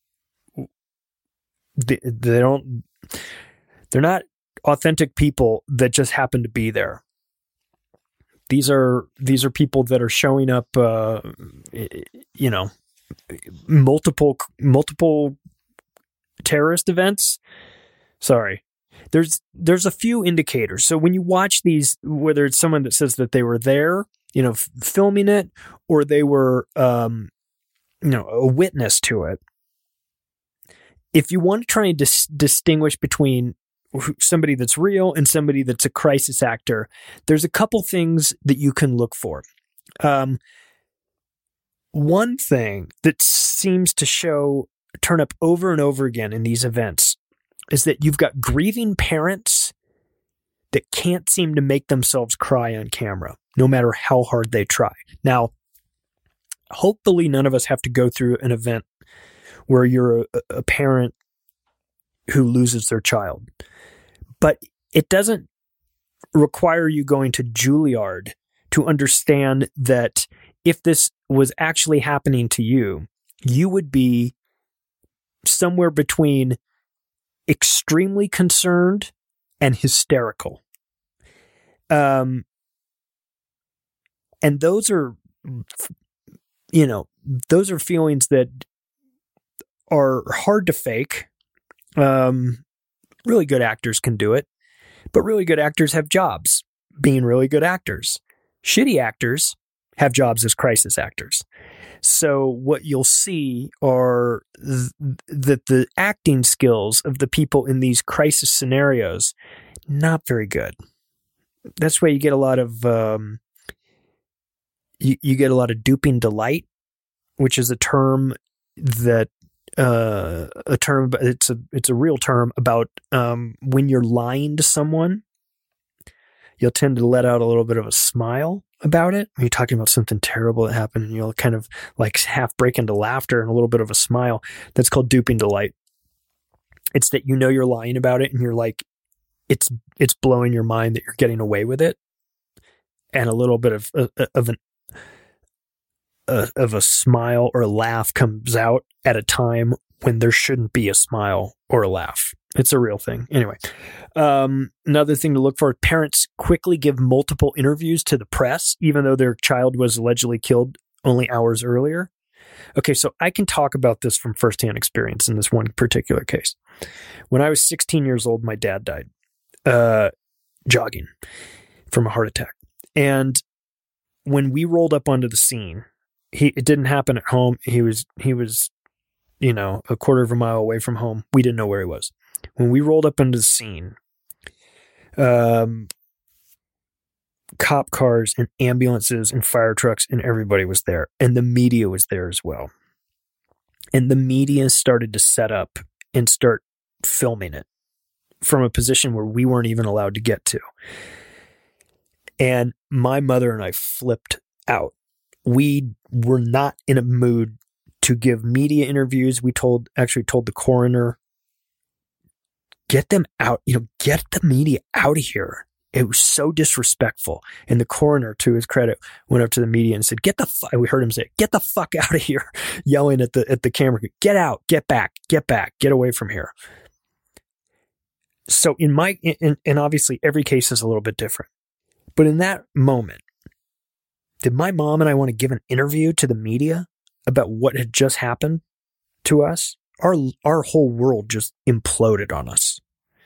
they, they don't. They're not authentic people that just happen to be there. These are these are people that are showing up, uh, you know, multiple multiple terrorist events. Sorry, there's there's a few indicators. So when you watch these, whether it's someone that says that they were there, you know, f- filming it, or they were, um, you know, a witness to it. If you want to try and dis- distinguish between somebody that's real and somebody that's a crisis actor, there's a couple things that you can look for. Um, one thing that seems to show, turn up over and over again in these events is that you've got grieving parents that can't seem to make themselves cry on camera, no matter how hard they try. Now, hopefully none of us have to go through an event where you're a, a parent who loses their child. But it doesn't require you going to Juilliard to understand that if this was actually happening to you, you would be somewhere between extremely concerned and hysterical. Um, and those are, you know, those are feelings that are hard to fake. Um, really good actors can do it, But really good actors have jobs being really good actors. Shitty actors have jobs as crisis actors. So what you'll see are th- that the acting skills of the people in these crisis scenarios, not very good. That's why you get a lot of um, you, you get a lot of duping delight, which is a term that uh, a term it's a it's a real term about um, when you're lying to someone. You'll tend to let out a little bit of a smile about it. When you're talking about something terrible that happened, and you'll kind of like half break into laughter and a little bit of a smile. That's called duping delight. It's that you know you're lying about it, and you're like, it's it's blowing your mind that you're getting away with it, and a little bit of uh, of an uh, of a smile or a laugh comes out at a time when there shouldn't be a smile or a laugh. It's a real thing. Anyway, um, another thing to look for, parents quickly give multiple interviews to the press, even though their child was allegedly killed only hours earlier. Okay, so I can talk about this from firsthand experience in this one particular case. When I was sixteen years old, my dad died uh, jogging from a heart attack. And when we rolled up onto the scene, he it didn't happen at home. He was he was, you know, a quarter of a mile away from home. We didn't know where he was. When we rolled up into the scene, um, cop cars and ambulances and fire trucks and everybody was there. And the media was there as well. And the media started to set up and start filming it from a position where we weren't even allowed to get to. And my mother and I flipped out. We were not in a mood to give media interviews. We told, actually told the coroner, get them out, you know, get the media out of here. It was so disrespectful. And the coroner, to his credit, went up to the media and said, get the fuck, we heard him say, get the fuck out of here, yelling at the, at the camera, get out, get back, get back, get away from here. So in my, in, and obviously every case is a little bit different, but in that moment, did my mom and I want to give an interview to the media about what had just happened to us? Our, our whole world just imploded on us.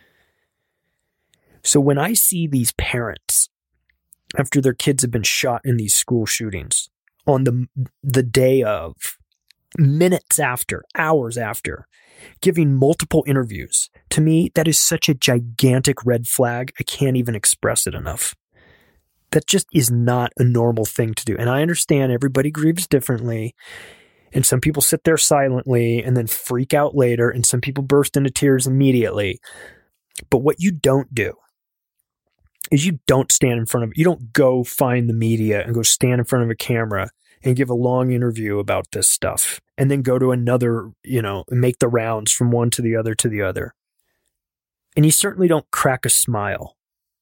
So when I see these parents, after their kids have been shot in these school shootings, on the the day of, minutes after, hours after, giving multiple interviews, to me, that is such a gigantic red flag. I can't even express it enough. That just is not a normal thing to do. And I understand everybody grieves differently. And some people sit there silently and then freak out later. And some people burst into tears immediately. But what you don't do is you don't stand in front of, you don't go find the media and go stand in front of a camera and give a long interview about this stuff. And then go to another, you know, and make the rounds from one to the other to the other. And you certainly don't crack a smile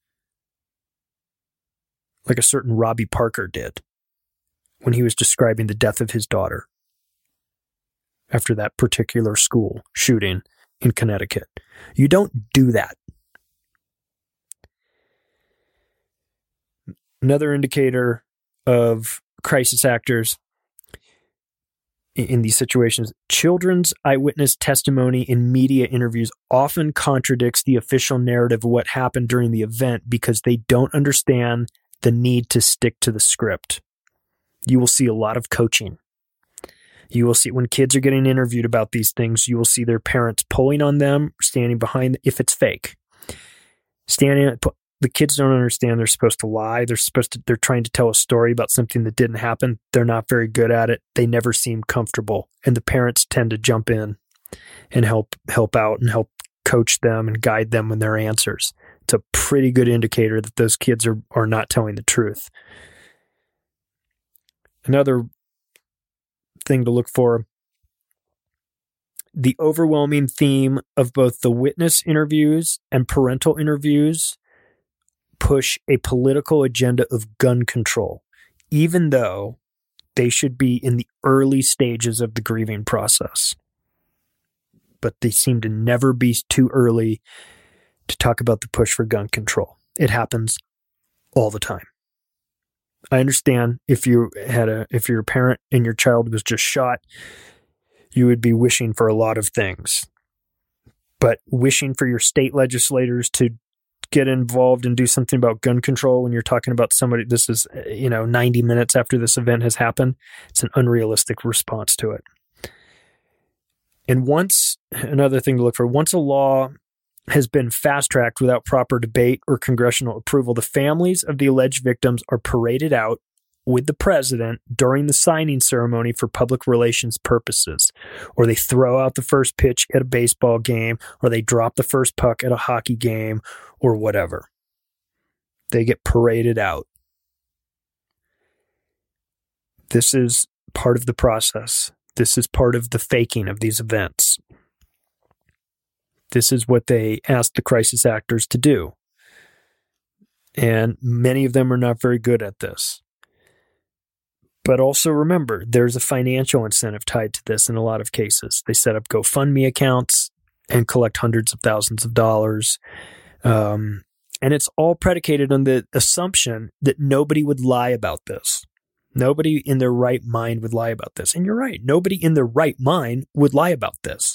like a certain Robbie Parker did when he was describing the death of his daughter after that particular school shooting in Connecticut. You don't do that. Another indicator of crisis actors in these situations, children's eyewitness testimony in media interviews often contradicts the official narrative of what happened during the event because they don't understand the need to stick to the script. You will see a lot of coaching. You will see when kids are getting interviewed about these things, you will see their parents pulling on them, standing behind, if it's fake. Standing, the kids don't understand they're supposed to lie. They're supposed to, they're trying to tell a story about something that didn't happen. They're not very good at it. They never seem comfortable. And the parents tend to jump in and help, help out and help coach them and guide them in their answers. It's a pretty good indicator that those kids are, are not telling the truth. Another thing to look for, the overwhelming theme of both the witness interviews and parental interviews push a political agenda of gun control, even though they should be in the early stages of the grieving process. But they seem to never be too early to talk about the push for gun control. It happens all the time. I understand if you had a, if you're a parent and your child was just shot, you would be wishing for a lot of things. But wishing for your state legislators to get involved and do something about gun control when you're talking about somebody, this is, you know, ninety minutes after this event has happened. It's an unrealistic response to it. And once, another thing to look for, once a law has been fast-tracked without proper debate or congressional approval, the families of the alleged victims are paraded out with the president during the signing ceremony for public relations purposes, or they throw out the first pitch at a baseball game, or they drop the first puck at a hockey game, or whatever. They get paraded out. This is part of the process. This is part of the faking of these events. This is what they ask the crisis actors to do. And many of them are not very good at this. But also remember, there's a financial incentive tied to this in a lot of cases. They set up GoFundMe accounts and collect hundreds of thousands of dollars. Um, and it's all predicated on the assumption that nobody would lie about this. Nobody in their right mind would lie about this. And you're right. Nobody in their right mind would lie about this.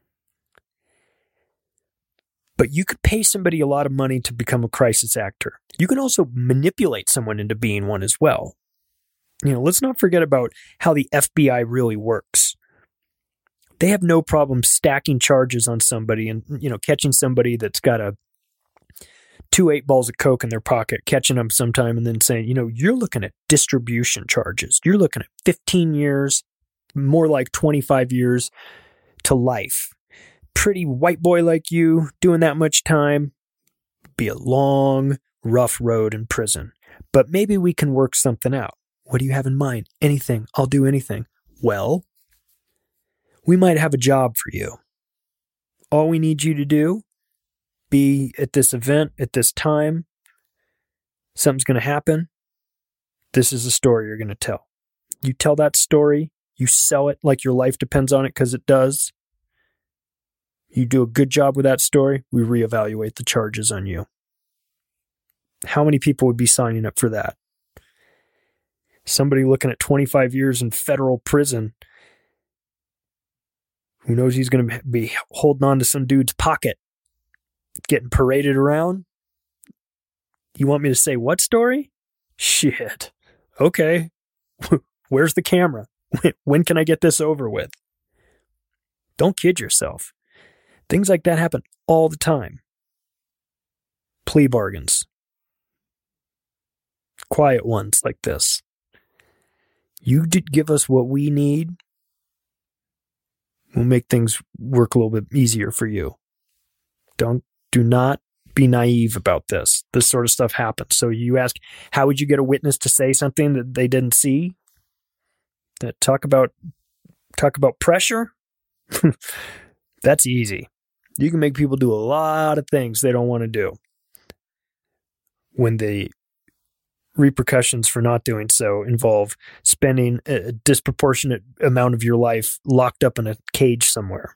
But you could pay somebody a lot of money to become a crisis actor. You can also manipulate someone into being one as well. You know, let's not forget about how the F B I really works. They have no problem stacking charges on somebody and, you know, catching somebody that's got a two eight balls of coke in their pocket, catching them sometime and then saying, you know, you're looking at distribution charges. You're looking at fifteen years, more like twenty-five years to life. Pretty white boy like you doing that much time, be a long, rough road in prison. But maybe we can work something out. What do you have in mind? Anything. I'll do anything. Well, we might have a job for you. All we need you to do, be at this event at this time. Something's going to happen. This is a story you're going to tell. You tell that story. You sell it like your life depends on it, because it does. You do a good job with that story, we reevaluate the charges on you. How many people would be signing up for that? Somebody looking at twenty-five years in federal prison, who knows he's going to be holding on to some dude's pocket, getting paraded around? You want me to say what story? Shit. Okay. Where's the camera? When can I get this over with? Don't kid yourself. Things like that happen all the time. Plea bargains. Quiet ones like this. You did give us what we need. We'll make things work a little bit easier for you. Don't, do not be naive about this. This sort of stuff happens. So you ask, how would you get a witness to say something that they didn't see? That talk about, talk about pressure? That's easy. You can make people do a lot of things they don't want to do when the repercussions for not doing so involve spending a disproportionate amount of your life locked up in a cage somewhere.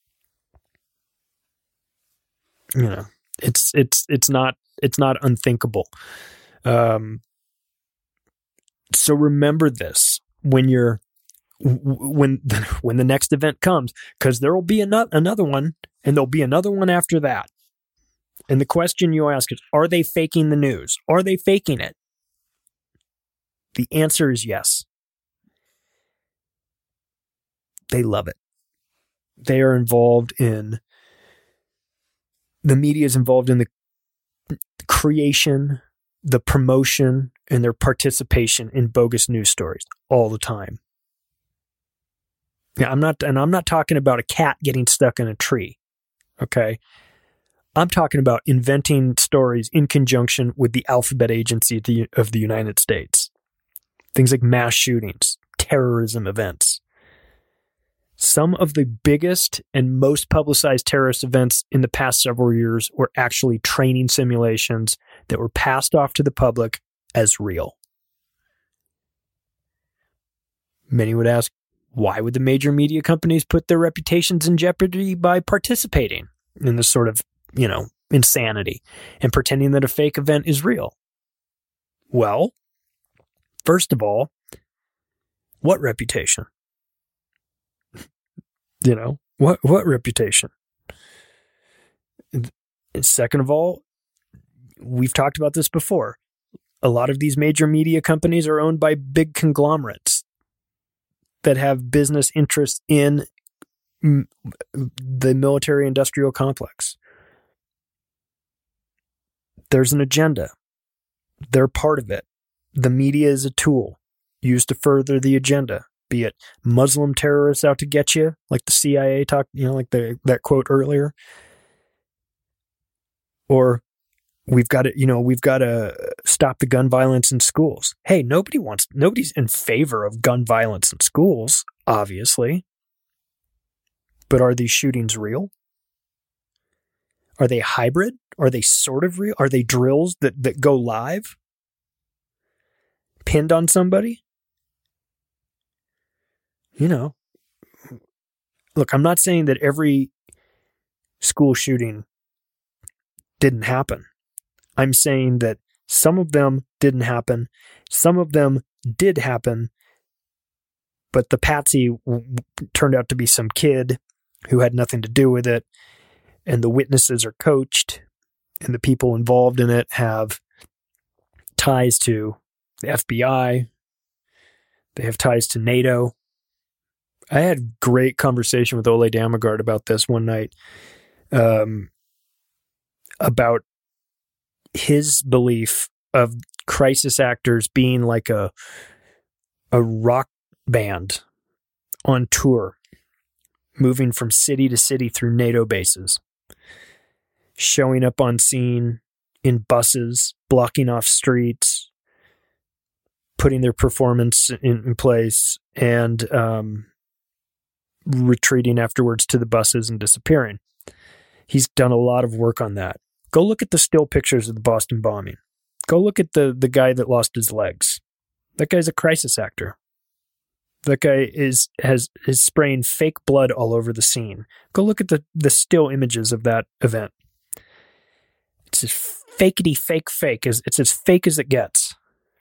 You know, it's it's it's not it's not unthinkable. Um, so remember this when you're when when the next event comes, because there will be another another one, and there'll be another one after that. And the question you ask is, are they faking the news? Are they faking it? The answer is yes. They love it. They are involved in, the media is involved in the creation, the promotion, and their participation in bogus news stories all the time. Yeah, I'm not, and I'm not talking about a cat getting stuck in a tree. Okay. I'm talking about inventing stories in conjunction with the alphabet agency of the, of the United States. Things like mass shootings, terrorism events. Some of the biggest and most publicized terrorist events in the past several years were actually training simulations that were passed off to the public as real. Many would ask, why would the major media companies put their reputations in jeopardy by participating in this sort of, you know, insanity and pretending that a fake event is real? Well, first of all, what reputation? You know, what what reputation? And second of all, we've talked about this before. A lot of these major media companies are owned by big conglomerates that have business interests in m- the military-industrial complex. There's an agenda. They're part of it. The media is a tool used to further the agenda, be it Muslim terrorists out to get you, like the C I A talked, you know, like the, that quote earlier, or we've got to, you know, we've got to stop the gun violence in schools. Hey, nobody wants, nobody's in favor of gun violence in schools, obviously. But are these shootings real? Are they hybrid? Are they sort of real? Are they drills that, that go live? Pinned on somebody? You know, look, I'm not saying that every school shooting didn't happen. I'm saying that some of them didn't happen. Some of them did happen, but the patsy w- turned out to be some kid who had nothing to do with it, and the witnesses are coached, and the people involved in it have ties to the F B I. They have ties to NATO. I had a great conversation with Ole Dammegard about this one night, um, about his belief of crisis actors being like a a rock band on tour, moving from city to city through NATO bases, showing up on scene in buses, blocking off streets, putting their performance in, in place, and um, retreating afterwards to the buses and disappearing. He's done a lot of work on that. Go look at the still pictures of the Boston bombing. Go look at the, the guy that lost his legs. That guy's a crisis actor. That guy is has is spraying fake blood all over the scene. Go look at the, the still images of that event. It's as fakety fake fake as it's as fake as it gets.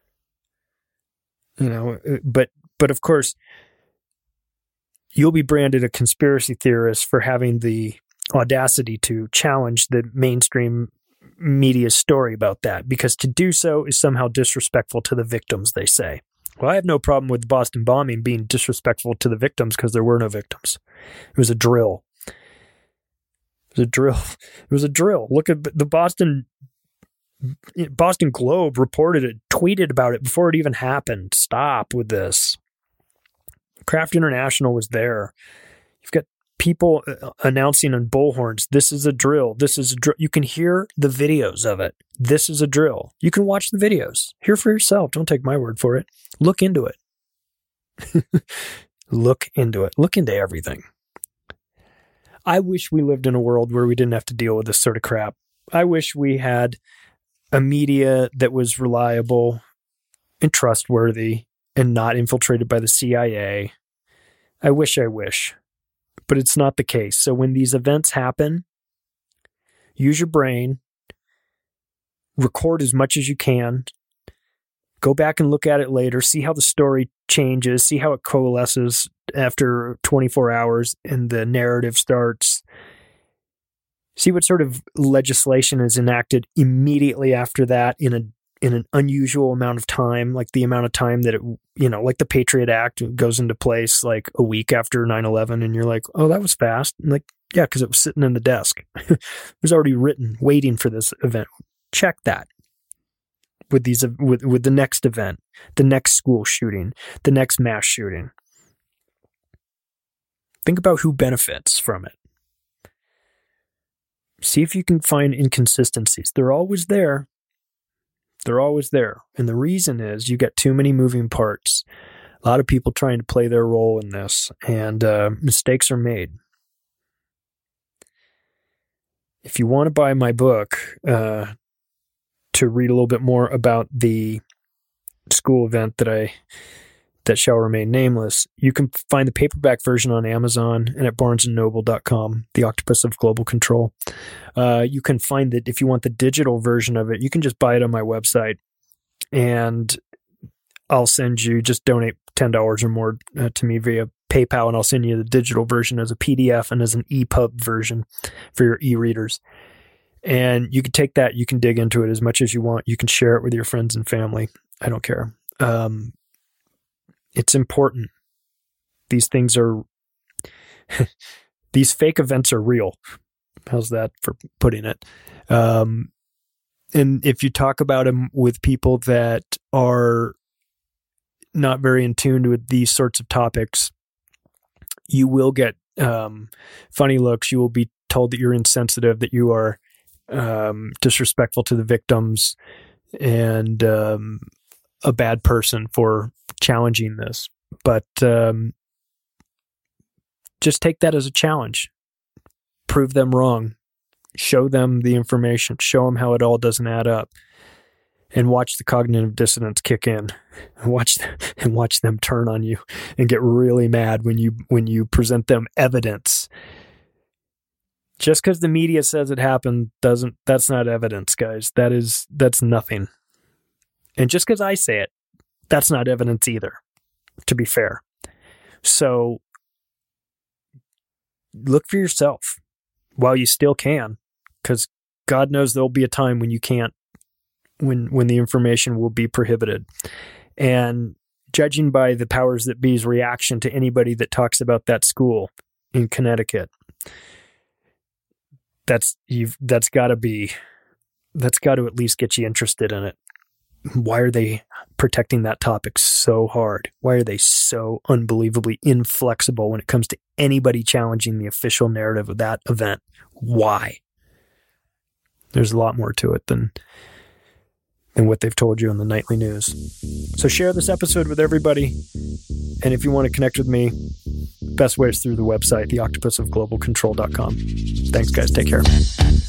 You know, but but of course, you'll be branded a conspiracy theorist for having the audacity to challenge the mainstream media's story about that, because to do so is somehow disrespectful to the victims, they say. Well, I have no problem with the Boston bombing being disrespectful to the victims because there were no victims. It was a drill. It was a drill. It was a drill. Look at the Boston Boston Globe reported it, tweeted about it before it even happened. Stop with this. Craft International was there. You've got people announcing on bullhorns, this is a drill. This is a drill. You can hear the videos of it. This is a drill. You can watch the videos. Hear for yourself. Don't take my word for it. Look into it. Look into it. Look into everything. I wish we lived in a world where we didn't have to deal with this sort of crap. I wish we had a media that was reliable and trustworthy and not infiltrated by the C I A. I wish, I wish. But it's not the case. So when these events happen, use your brain, record as much as you can, go back and look at it later, see how the story changes, see how it coalesces after twenty-four hours and the narrative starts. See what sort of legislation is enacted immediately after that in a in an unusual amount of time, like the amount of time that it, you know, like the Patriot Act goes into place like a week after nine eleven, and you're like, oh, that was fast. And like, yeah, because it was sitting in the desk. It was already written, waiting for this event. Check that with these with with the next event, the next school shooting, the next mass shooting. Think about who benefits from it. See if you can find inconsistencies. They're always there. They're always there. And the reason is you get too many moving parts. A lot of people trying to play their role in this, and uh, mistakes are made. If you want to buy my book uh, to read a little bit more about the school event that I that shall remain nameless, you can find the paperback version on Amazon and at barnes and noble dot com, The Octopus of Global Control. Uh, you can find that if you want the digital version of it, you can just buy it on my website, and I'll send you, just donate ten dollars or more uh, to me via PayPal, and I'll send you the digital version as a P D F and as an E P U B version for your e-readers. And you can take that, you can dig into it as much as you want. You can share it with your friends and family. I don't care. Um, it's important. These things are, these fake events are real. How's that for putting it? Um, and if you talk about them with people that are not very in tune with these sorts of topics, you will get um, funny looks. You will be told that you're insensitive, that you are um, disrespectful to the victims, and um, a bad person for challenging this. But um, just take that as a challenge. Prove them wrong. Show them the information. Show them how it all doesn't add up. And watch the cognitive dissonance kick in. And watch and watch them turn on you and get really mad when you when you present them evidence. Just because the media says it happened doesn't that's not evidence, guys. That is that's nothing. And just because I say it, that's not evidence either, to be fair. So look for yourself while you still can, because God knows there'll be a time when you can't, when when the information will be prohibited. And judging by the powers that be's reaction to anybody that talks about that school in Connecticut, that's you've that's got to be that's got to at least get you interested in it. Why are they protecting that topic so hard? Why are they so unbelievably inflexible when it comes to anybody challenging the official narrative of that event? Why? There's a lot more to it than than what they've told you in the nightly news. So share this episode with everybody. And if you want to connect with me, best way is through the website, the octopus of global control dot com. Thanks, guys. Take care.